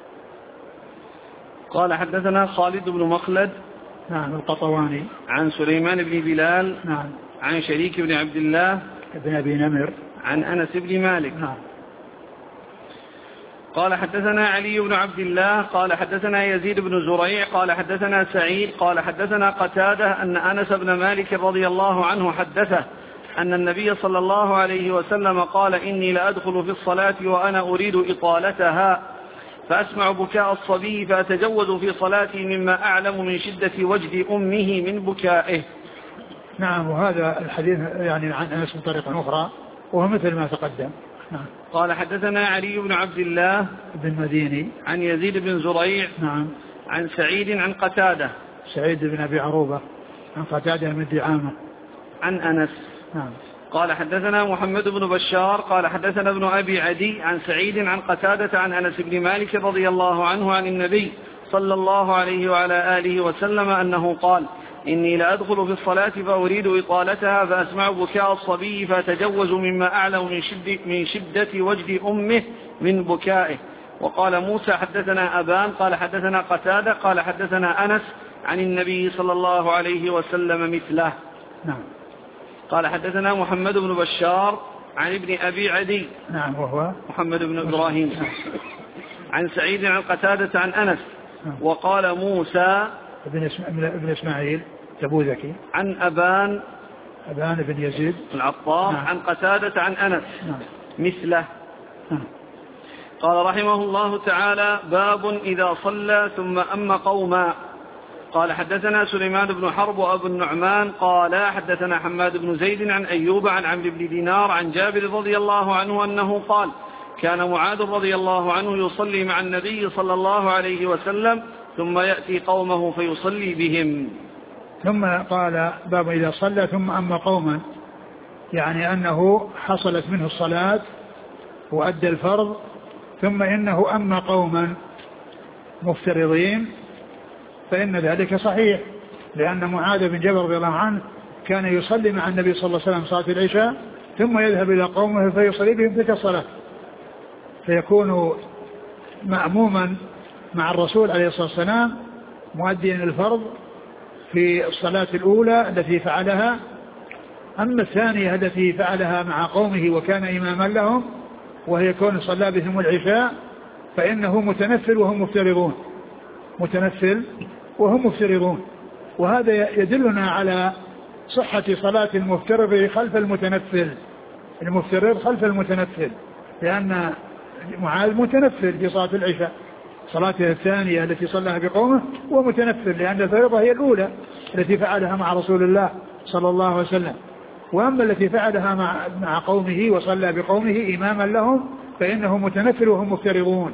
قال حدثنا خالد بن مخلد نعم القطواني عن سليمان بن بلال نعم عن شريك بن عبد الله بن أبي نمر عن أنس بن مالك. نعم. قال حدثنا علي بن عبد الله قال حدثنا يزيد بن زريع قال حدثنا سعيد قال حدثنا قتادة أن أنس بن مالك رضي الله عنه حدثه أن النبي صلى الله عليه وسلم قال إني لأدخل في الصلاة وأنا أريد إطالتها فأسمع بكاء الصبي فأتجوز في صلاتي مما أعلم من شدة وجد أمه من بكائه. نعم. وهذا الحديث يعني عن أنس من طريق أخرى وهو مثل ما تقدم. نعم. قال حدثنا علي بن عبد الله بن مديني عن يزيد بن زريع نعم عن سعيد عن قتادة سعيد بن أبي عروبة عن قتادة من دعامة عن أنس. نعم. قال حدثنا محمد بن بشار قال حدثنا ابن أبي عدي عن سعيد عن قتادة عن أنس بن مالك رضي الله عنه عن النبي صلى الله عليه وعلى آله وسلم أنه قال إني لأدخل في الصلاة فأريد إطالتها فأسمع بكاء الصبي فأتجوز مما أعلم من شدة, من شدة وجد أمه من بكائه. وقال موسى حدثنا أبان قال حدثنا قتادة قال حدثنا أنس عن النبي صلى الله عليه وسلم مثله. نعم. قال حدثنا محمد بن بشار عن ابن أبي عدي نعم وهو محمد بن إبراهيم عن سعيد عن قتادة عن أنس. وقال موسى ابن إسماعيل تبوذكي عن أبان أبان بن يزيد العطار نعم. عن قتادة عن أنس نعم. مثله. نعم. قال رحمه الله تعالى باب إذا صلى ثم أم قوما. قال حدثنا سليمان بن حرب وأبو النعمان قال حدثنا حماد بن زيد عن أيوب عن عمرو بن دينار عن جابر رضي الله عنه أنه قال كان معاذ رضي الله عنه يصلي مع النبي صلى الله عليه وسلم ثم يأتي قومه فيصلي بهم. ثم قال باب إذا صلى ثم أم قوما يعني أنه حصلت منه الصلاة وأدى الفرض ثم إنه أم قوما مفترضين فإن ذلك صحيح لأن معاذ بن جبل رضي الله عنه كان يصلي مع النبي صلى الله عليه وسلم صلاة العشاء ثم يذهب إلى قومه فيصلي بهم تلك الصلاة فيكون مأموما مع الرسول عليه الصلاة والسلام مؤديا الفرض في الصلاة الأولى التي فعلها. أما الثانية التي فعلها مع قومه وكان إماما لهم وهي كون صلى بهم العشاء فإنه متنفل وهم مفترضون متنفل وهم مفترضون وهذا يدلنا على صحة صلاة المفترض خلف المتنفل المفترض خلف المتنفل لأن معاذ متنفل في صلاة العشاء صلاته الثانية التي صلىها بقومه ومتنفل لأن الفريضة هي الأولى التي فعلها مع رسول الله صلى الله عليه وسلم وأما التي فعلها مع, مع قومه وصلى بقومه إماما لهم فإنه متنفل وهم مفترضون.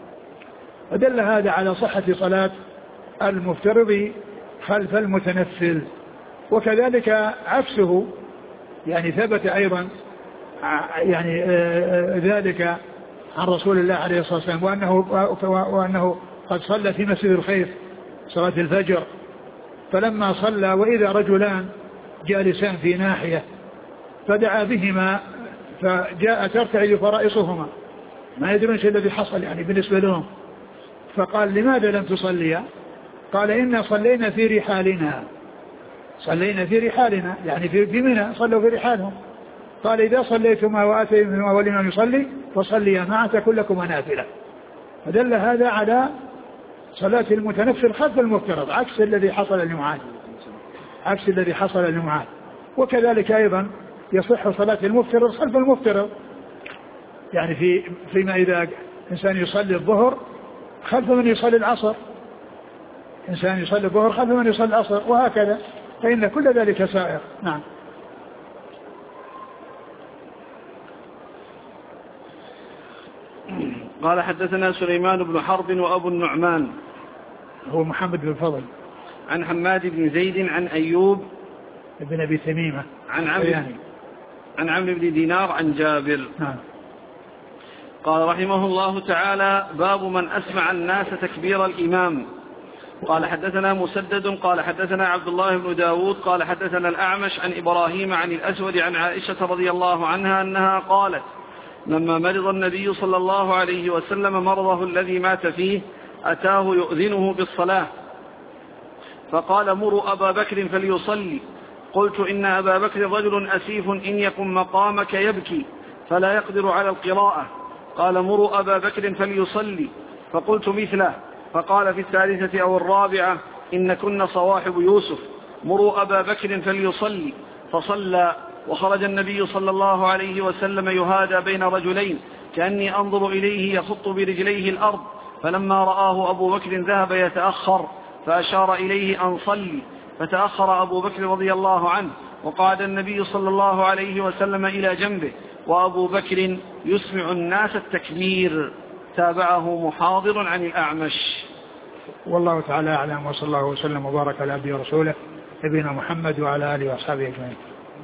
ودل هذا على صحة صلاة المفترض خلف المتنفل. وكذلك عكسه يعني ثبت أيضا يعني ذلك عن رسول الله عليه الصلاة والسلام وأنه, وأنه قد صلى في مسجد الخيف صلاة الفجر فلما صلى وإذا رجلان جالسان في ناحية فدعا بهما فجاء ترتعد فرائصهما ما يدرون شيء الذي حصل يعني بالنسبة لهم فقال لماذا لم تصليا؟ قال إنا صلينا في رحالنا صلينا في رحالنا يعني في منى صلوا في رحالهم. قال إذا صليتما وآتيتما والإمام يصلي فصليا معه تكن لكما نافلة. فدل هذا على صلاة المتنفل خلف المفترض عكس الذي حصل لمعاذ عكس الذي حصل لمعاذ. وكذلك أيضا يصح صلاة المفترض خلف المفترض يعني في فيما إذا إنسان يصلي الظهر خلف من يصلي العصر إنسان يصلي الظهر خلف من يصلي العصر وهكذا فإن كل ذلك سائر. نعم. قال حدثنا سليمان بن حرب وأبو النعمان هو محمد بن الفضل عن حماد بن زيد عن أيوب بن أبي تميمة عن عمرو عن عمرو بن دينار عن جابر. نعم. قال رحمه الله تعالى باب من أسمع الناس تكبير الإمام. قال حدثنا مسدد قال حدثنا عبد الله بن داود قال حدثنا الأعمش عن إبراهيم عن الأسود عن عائشة رضي الله عنها أنها قالت لما مرض النبي صلى الله عليه وسلم مرضه الذي مات فيه أتاه يؤذنه بالصلاة فقال مروا أبا بكر فليصلي. قلت إن أبا بكر رجل أسيف إن يقم مقامك يبكي فلا يقدر على القراءة قال مروا أبا بكر فليصلي، فقلت مثله، فقال في الثالثة أو الرابعة إن كنا صواحب يوسف، مروا أبا بكر فليصلي، فصلى. وخرج النبي صلى الله عليه وسلم يهادى بين رجلين كأني أنظر إليه يخط برجليه الأرض، فلما رآه أبو بكر ذهب يتأخر فأشار إليه أن صلي، فتأخر أبو بكر رضي الله عنه، وقعد النبي صلى الله عليه وسلم إلى جنبه، وأبو بكر يسمع الناس التكبير. تابعه محاضر عن الأعمش. والله تعالى أعلم، وصلى الله وسلم وبارك على عبده ورسوله نبينا محمد وعلى آله وأصحابه أجمعين.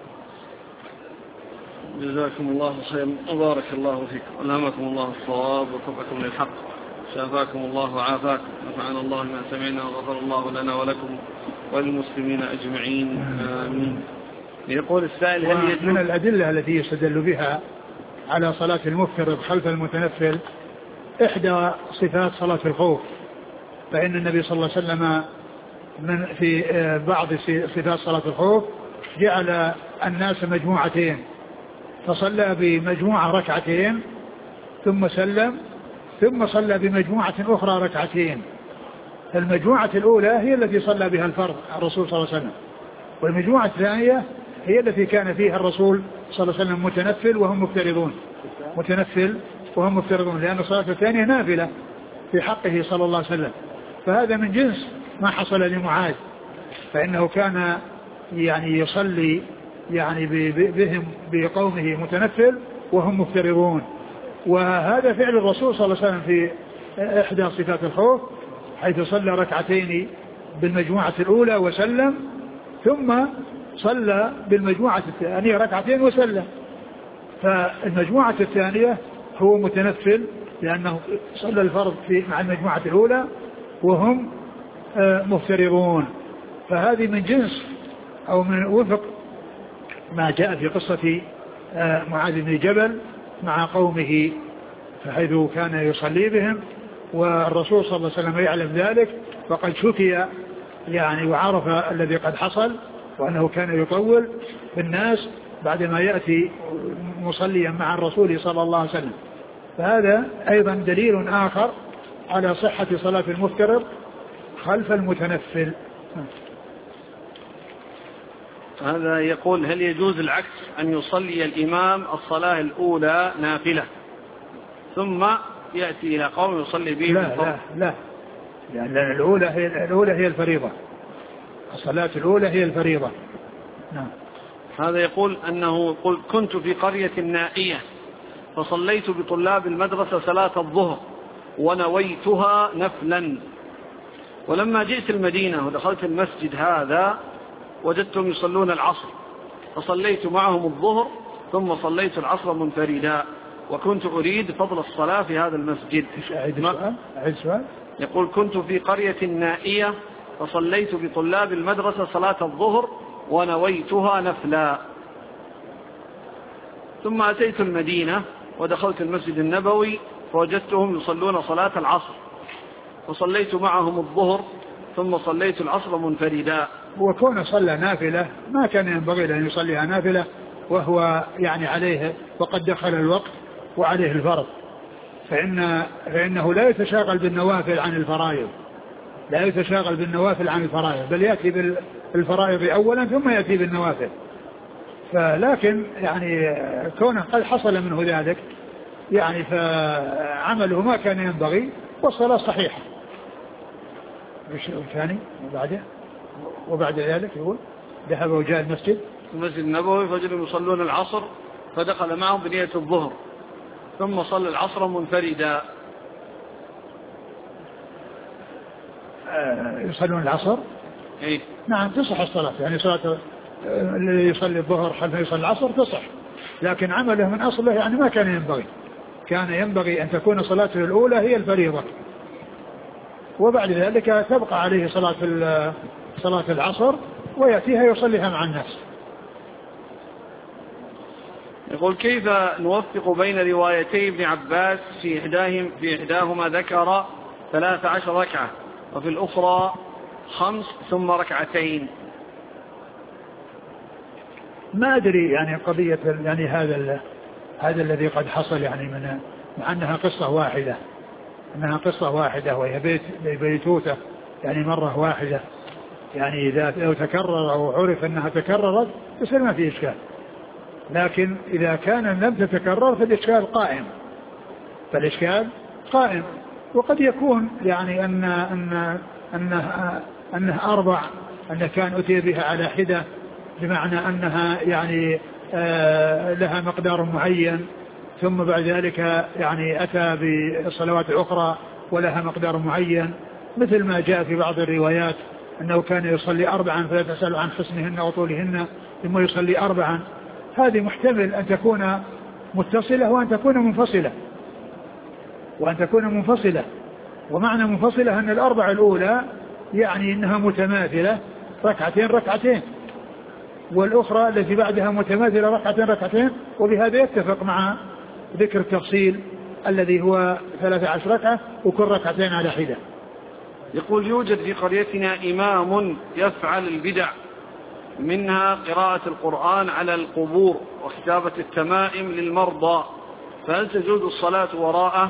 جزاكم الله خيرا وبارك الله فيكم، ألهمكم الله الصواب ووفقكم للحق، شافاكم الله وعافاكم، نفعنا الله ما سمعنا وغفر الله لنا ولكم وللمسلمين أجمعين، آمين. يقول السائل هل يجوز من الأدلة التي يستدل بها على صلاة المفترض خلف المتنفل إحدى صفات صلاة الخوف، فإن النبي صلى الله عليه وسلم من في بعض صفات صلاة الخوف جعل الناس مجموعتين، فصلى بمجموعة ركعتين ثم سلم، ثم صلى بمجموعة أخرى ركعتين. المجموعة الأولى هي التي صلى بها الفرض الرسول صلى الله عليه وسلم، والمجموعة الثانية هي التي كان فيها الرسول صلى الله عليه وسلم متنفل وهم مفترضون، متنفل وهم مفترضون، لأن الصلاة الثانية نافلة في حقه صلى الله عليه وسلم. فهذا من جنس ما حصل لمعاذ، فإنه كان يعني يصلي يعني بهم بقومه متنفل وهم مفترضون، وهذا فعل الرسول صلى الله عليه وسلم في إحدى صفات الخوف، حيث صلى ركعتين بالمجموعة الأولى وسلم، ثم صلى بالمجموعة الثانية ركعتين وسلم. فالمجموعة الثانية هو متنفل لأنه صلى الفرض في مع المجموعة الأولى وهم مفترضون. فهذه من جنس أو من وفق ما جاء في قصة معاذ بن جبل مع قومه، فحيث كان يصلي بهم والرسول صلى الله عليه وسلم يعلم ذلك، فقد شكي يعني وعرف الذي قد حصل، وأنه كان يطول بالناس بعدما يأتي مصليا مع الرسول صلى الله عليه وسلم. فهذا أيضا دليل آخر على صحة صلاة المفترض خلف المتنفل. هذا يقول هل يجوز العكس، أن يصلي الإمام الصلاة الأولى نافلة ثم يأتي إلى قوم يصلي به؟ لا لا لا، لأن الأولى هي الأولى هي الفريضة، الصلاة الأولى هي الفريضة. نعم. هذا يقول أنه قل كنت في قرية نائية فصليت بطلاب المدرسة صلاة الظهر ونويتها نفلا، ولما جئت المدينة ودخلت المسجد هذا وجدتهم يصلون العصر، فصليت معهم الظهر ثم صليت العصر منفردا، وكنت أريد فضل الصلاة في هذا المسجد. أعيد السؤال. أعيد السؤال. يقول كنت في قرية نائية فصليت بطلاب المدرسة صلاة الظهر ونويتها نفلا، ثم أتيت المدينة ودخلت المسجد النبوي فوجدتهم يصلون صلاة العصر، فصليت معهم الظهر ثم صليت العصر منفردا. وكون صلى نافلة ما كان ينبغي أن يصليها نافلة وهو يعني عليه وقد دخل الوقت وعليه الفرض، فإن فإنه لا يتشاغل بالنوافل عن الفرائض، لا يتشاغل بالنوافل عن الفرائض، بل يأتي بالفرائض أولا ثم يأتي بالنوافل. فلكن يعني كونه قد حصل منه ذلك يعني فعمله ما كان ينبغي والصلاة صحيحة. الثاني وبعده وبعد ذلك يقول ذهب وجاء المسجد المسجد النبوي فوجدهم يصلون العصر فدخل معهم بنية الظهر ثم صلى العصر منفردا. آه يصلون العصر؟ إيه؟ نعم تصح الصلاة، يعني صلاة اللي يصلي الظهر خلفه يصلي العصر تصح، لكن عمله من أصله يعني ما كان ينبغي، كان ينبغي أن تكون صلاته الأولى هي الفريضة، وبعد ذلك تبقى عليه صلاة صلاة العصر ويأتيها يصليها مع الناس. يقول كيف نوفق بين روايتي ابن عباس في إحداهم في إحداهما ذكر ثلاث عشر ركعة وفي الأخرى خمس ثم ركعتين؟ ما أدري يعني قضية يعني هذا هذا الذي قد حصل يعني من مع أنها قصة واحدة أنها قصة واحدة وهي بيت بيتوتة يعني مرة واحدة، يعني إذا لو تكرر أو عرف أنها تكررت يصير ما في إشكال، لكن إذا كان لم تتكرر فالإشكال قائم فالإشكال قائم وقد يكون يعني أن أن أنه أنه أربع أن كان أتي بها على حدة بمعنى أنها يعني آه لها مقدار معين ثم بعد ذلك يعني أتى بصلوات أخرى ولها مقدار معين، مثل ما جاء في بعض الروايات أنه كان يصلي أربعا فلا تسأل عن حسنهن وطولهن ثم يصلي أربعا. هذه محتمل أن تكون متصلة وأن تكون منفصلة وأن تكون منفصلة ومعنى منفصلة أن الأربع الأولى يعني أنها متماثلة ركعتين ركعتين، والأخرى التي بعدها متماثلة ركعتين ركعتين، وبهذا يتفق مع ذكر التفصيل الذي هو ثلاثة عشر ركعة وكل ركعتين على حدة. يقول يوجد في قريتنا إمام يفعل البدع منها قراءة القرآن على القبور وكتابة التمائم للمرضى، فهل تجوز الصلاة وراءه؟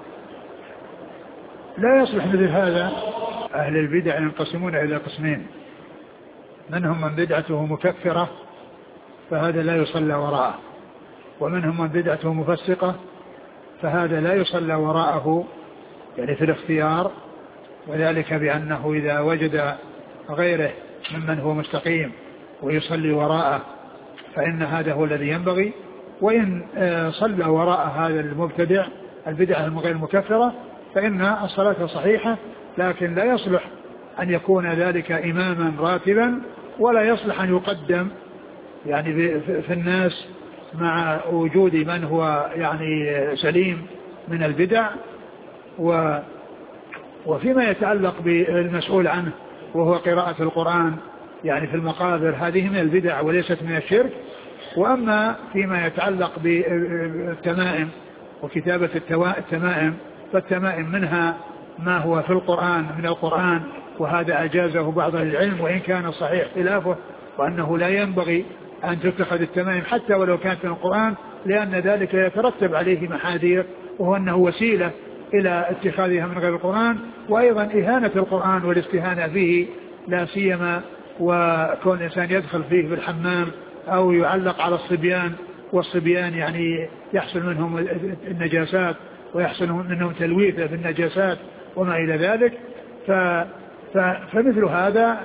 لا يصلح مثل هذا. أهل البدع ينقسمون إلى قسمين، منهم من بدعته مكفرة فهذا لا يصلى وراءه، ومنهم من بدعته مفسقة فهذا لا يصلى وراءه يعني في الاختيار، وذلك بأنه إذا وجد غيره ممن هو مستقيم ويصلي وراءه فإن هذا هو الذي ينبغي، وإن صلى وراء هذا المبتدع البدعة غير المكفرة فإن الصلاة صحيحة، لكن لا يصلح أن يكون ذلك إماما راتبا ولا يصلح أن يقدم يعني في الناس مع وجود من هو يعني سليم من البدع. و وفيما يتعلق بالمسؤول عنه وهو قراءة القرآن يعني في المقابر هذه من البدع وليست من الشرك. وأما فيما يتعلق بالتمائم وكتابة التمائم فالتمائم منها ما هو في القرآن من القرآن، وهذا أجازه بعض العلم وإن كان صحيح خلافه، وأنه لا ينبغي أن تتخذ التمائم حتى ولو كانت من القرآن، لأن ذلك يترتب عليه محاذير، وهو أنه وسيلة إلى اتخاذها من غير القرآن، وأيضا إهانة القرآن والاستهانة به، لا سيما وكون الإنسان يدخل فيه بالحمام أو يعلق على الصبيان، والصبيان يعني يحصل منهم النجاسات ويحصل منهم تلويثة بالنجاسات وما إلى ذلك. ف... ف... فمثل هذا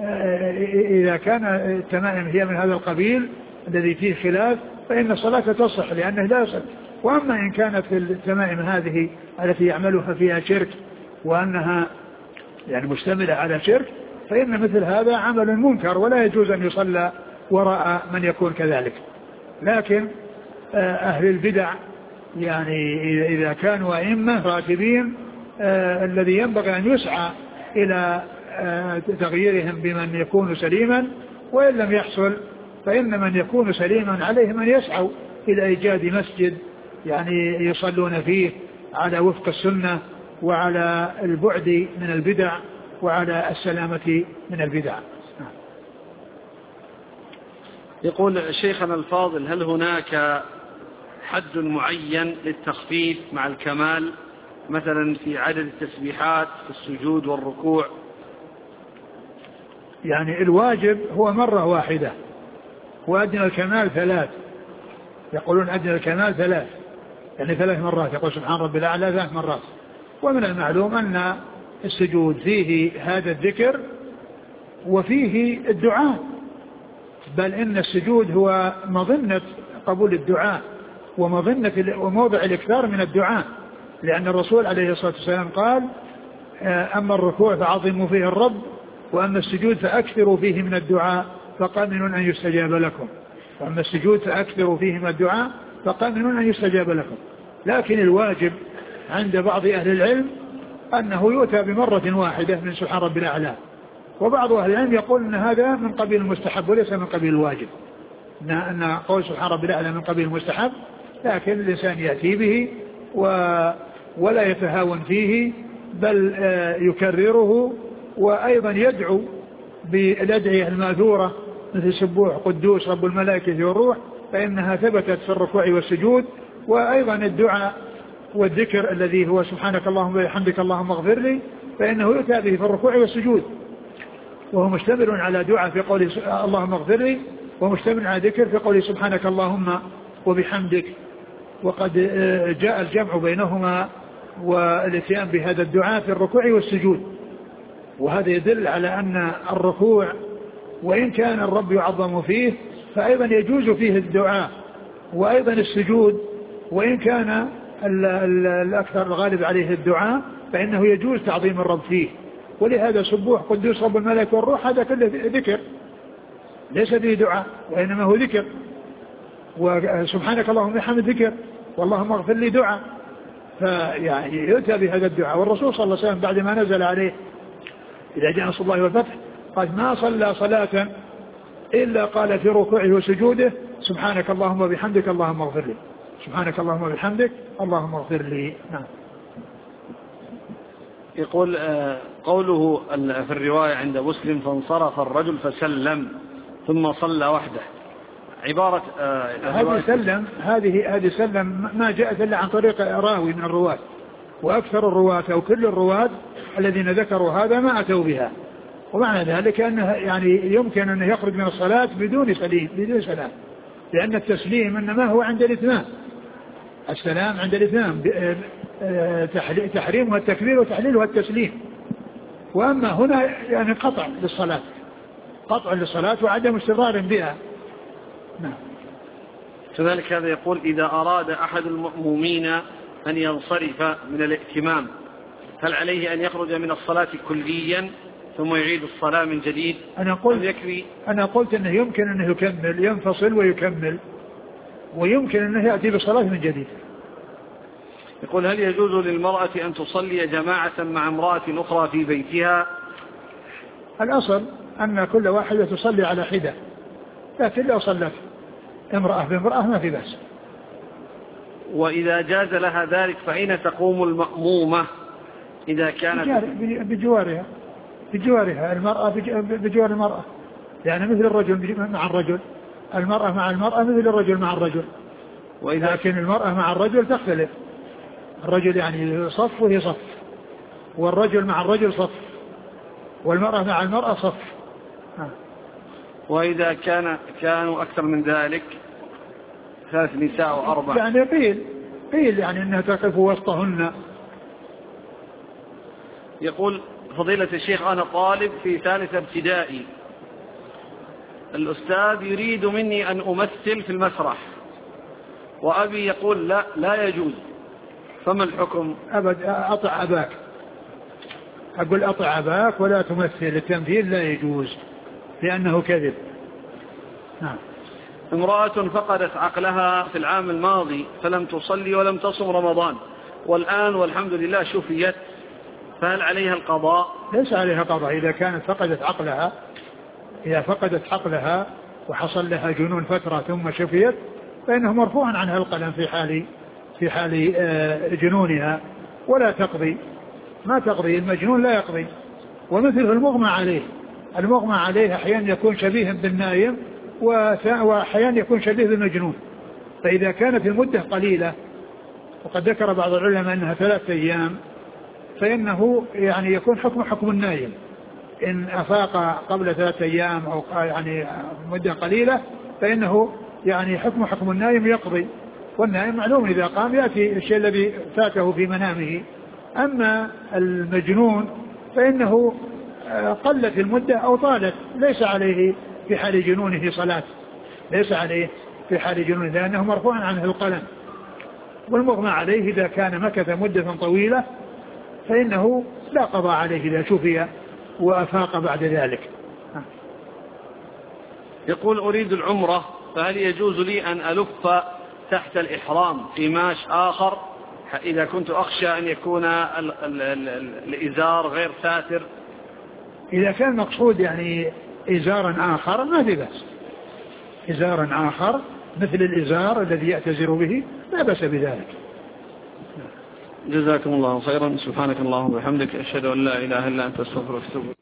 إذا كان التمائم هي من هذا القبيل الذي فيه خلاف فإن الصلاة تصح لأنه لا يصح. وأما إن كانت التمائم هذه التي يعملها فيها شرك وأنها يعني مشتملة على شرك فإن مثل هذا عمل منكر ولا يجوز أن يصلى وراء من يكون كذلك. لكن أهل البدع يعني إذا كانوا أئمة راتبين آه الذي ينبغي أن يسعى إلى آه تغييرهم بمن يكون سليما، وإن لم يحصل فإن من يكون سليما عليهم أن يسعوا إلى إيجاد مسجد يعني يصلون فيه على وفق السنة وعلى البعد من البدع وعلى السلامة من البدع. يقول شيخنا الفاضل هل هناك حد معين للتخفيف مع الكمال مثلا في عدد التسبيحات في السجود والركوع؟ يعني الواجب هو مرة واحدة، وأدنى الكمال ثلاث، يقولون أدنى الكمال ثلاث يعني ثلاث مرات، يقول سبحان ربي الأعلى ثلاث مرات. ومن المعلوم أن السجود فيه هذا الذكر وفيه الدعاء، بل إن السجود هو مظنة قبول الدعاء ومظنة وموضع الإكثار من الدعاء، لأن الرسول عليه الصلاة والسلام قال أما الركوع فعظموا فيه الرب، وأما السجود فأكثروا فيه من الدعاء فقامنون أن يستجاب لكم. وأما السجود فأكثروا فيه من الدعاء فقامنون أن يستجاب لكم. لكن الواجب عند بعض أهل العلم أنه يؤتى بمرة واحدة من سبحان ربي الأعلى، وبعض أهل العلم يقول أن هذا من قبيل المستحب وليس من قبيل الواجب، أن قول سبحان ربي الأعلى من قبيل المستحب، لكن الإنسان يأتي به و ولا يتهاون فيه بل يكرره، وأيضا يدعو بالأدعية الماثورة مثل سبوح قدوس رب الملائكة والروح، فإنها ثبتت في الركوع والسجود. وأيضا الدعاء والذكر الذي هو سبحانك اللهم وبحمدك اللهم اغفر لي فإنه يؤتى به في الركوع والسجود، وهو مشتمل على دعاء في قوله اللهم اغفر لي، ومشتمل على ذكر في قوله سبحانك اللهم وبحمدك. وقد جاء الجمع بينهما والاتيان بهذا الدعاء في الركوع والسجود، وهذا يدل على أن الركوع وإن كان الرب يعظم فيه فأيضا يجوز فيه الدعاء، وأيضا السجود وإن كان الأكثر الغالب عليه الدعاء فإنه يجوز تعظيم الرب فيه. ولهذا سبوح قدوس رب الملائكة والروح هذا كله ذكر ليس فيه دعاء وإنما هو ذكر، وسبحانك اللهم وبحمدك ذكر، واللهم اغفر لي دعاء. فيعني يؤتى بهذا الدعاء. والرسول صلى الله عليه وسلم بعد ما نزل عليه إذا جاء نصر الله والفتح قال ما صلى صلاة إلا قال في ركوعه وسجوده سبحانك اللهم وبحمدك اللهم اغفر لي، سبحانك اللهم وبحمدك اللهم اغفر لي. نعم. يقول قوله في الرواية عند مسلم فانصرف الرجل فسلم ثم صلى وحده، عبارة هذه سلم هذه هذه سلم ما جاءت إلا عن طريق راوي من الرواة، وأكثر الرواة أو كل الرواة الذين ذكروا هذا ما أتوا بها. ومعنى ذلك أنه يعني يمكن أن يخرج من الصلاة بدون سليم بدون سلام، لأن التسليم إنما هو عند الإتمام، السلام عند الإتمام، تحريمها التكبير وتحليلها التسليم. وأما هنا يعني قطع للصلاة، قطع للصلاة وعدم استمرار بها. نعم. كذلك هذا يقول إذا أراد أحد المأمومين أن ينصرف من الائتمام هل عليه أن يخرج من الصلاة كليا ثم يعيد الصلاة من جديد؟ أنا قلت, أنا قلت أنه يمكن أنه يكمل، ينفصل ويكمل، ويمكن أنه يأتي بالصلاة من جديد. يقول هل يجوز للمرأة أن تصلي جماعة مع امرأة أخرى في بيتها؟ الأصل أن كل واحدة تصلي على حدة، لكن لو صلت امرأة بامرأة ما في بأس. وإذا جاز لها ذلك فأين تقوم المأمومة إذا كانت بجوارها بجوارها المرأة بجوار المرأة، يعني مثل الرجل مع الرجل، المرأة مع المرأة مثل الرجل مع الرجل. لكن المرأة مع الرجل تختلف، الرجل يعني صف وهي صف، والرجل مع الرجل صف، والمرأة مع المرأة صف. ها. وإذا كان كانوا أكثر من ذلك ثلاث نساء وأربع يعني قيل قيل يعني أنها تقف وسطهن. يقول فضيلة الشيخ أنا طالب في ثالث ابتدائي، الأستاذ يريد مني أن أمثل في المسرح وأبي يقول لا لا يجوز، فما الحكم؟ أبد أطع أباك، أقول أطع أباك ولا تمثل، التمثيل لا يجوز لأنه كذب. نعم. امرأة فقدت عقلها في العام الماضي فلم تصلي ولم تصم رمضان، والآن والحمد لله شفيت، فهل عليها القضاء؟ ليس عليها قضاء. إذا كانت فقدت عقلها إذا فقدت عقلها وحصل لها جنون فترة ثم شفيت فإنه مرفوع عنها القلم في حال في حال جنونها، ولا تقضي، ما تقضي، المجنون لا يقضي. ومثله المغمى عليه، المغمى عليه أحيانا يكون شبيه بالنائم وأحيانا يكون شبيه بالمجنون. فإذا كانت المدة قليلة وقد ذكر بعض العلماء أنها ثلاثة أيام فإنه يعني يكون حكم حكم النائم، إن أفاق قبل ثلاثة أيام أو يعني مدة قليلة فإنه يعني حكم حكم النائم يقضي. والنائم معلوم إذا قام يأتي الشيء الذي فاته في منامه. أما المجنون فإنه قلت المدة أو طالت ليس عليه في حال جنونه صلاة، ليس عليه في حال جنونه لأنه مرفوع عنه القلم. والمغمى عليه إذا كان مكث مدة طويلة فإنه لا قضاء عليه إذا شفي وأفاق بعد ذلك. يقول أريد العمرة فهل يجوز لي أن ألف تحت الإحرام في ماش آخر إذا كنت أخشى أن يكون ال ال ال الإزار غير ساتر؟ إذا كان مقصود يعني إزارا آخر ما في بأس، إزارا آخر مثل الإزار الذي يأتزر به لا بأس بذلك. جزاكم الله خيرا. سبحانك اللهم وبحمدك أشهد أن لا إله إلا أنت أستغفرك وأتوب إليك.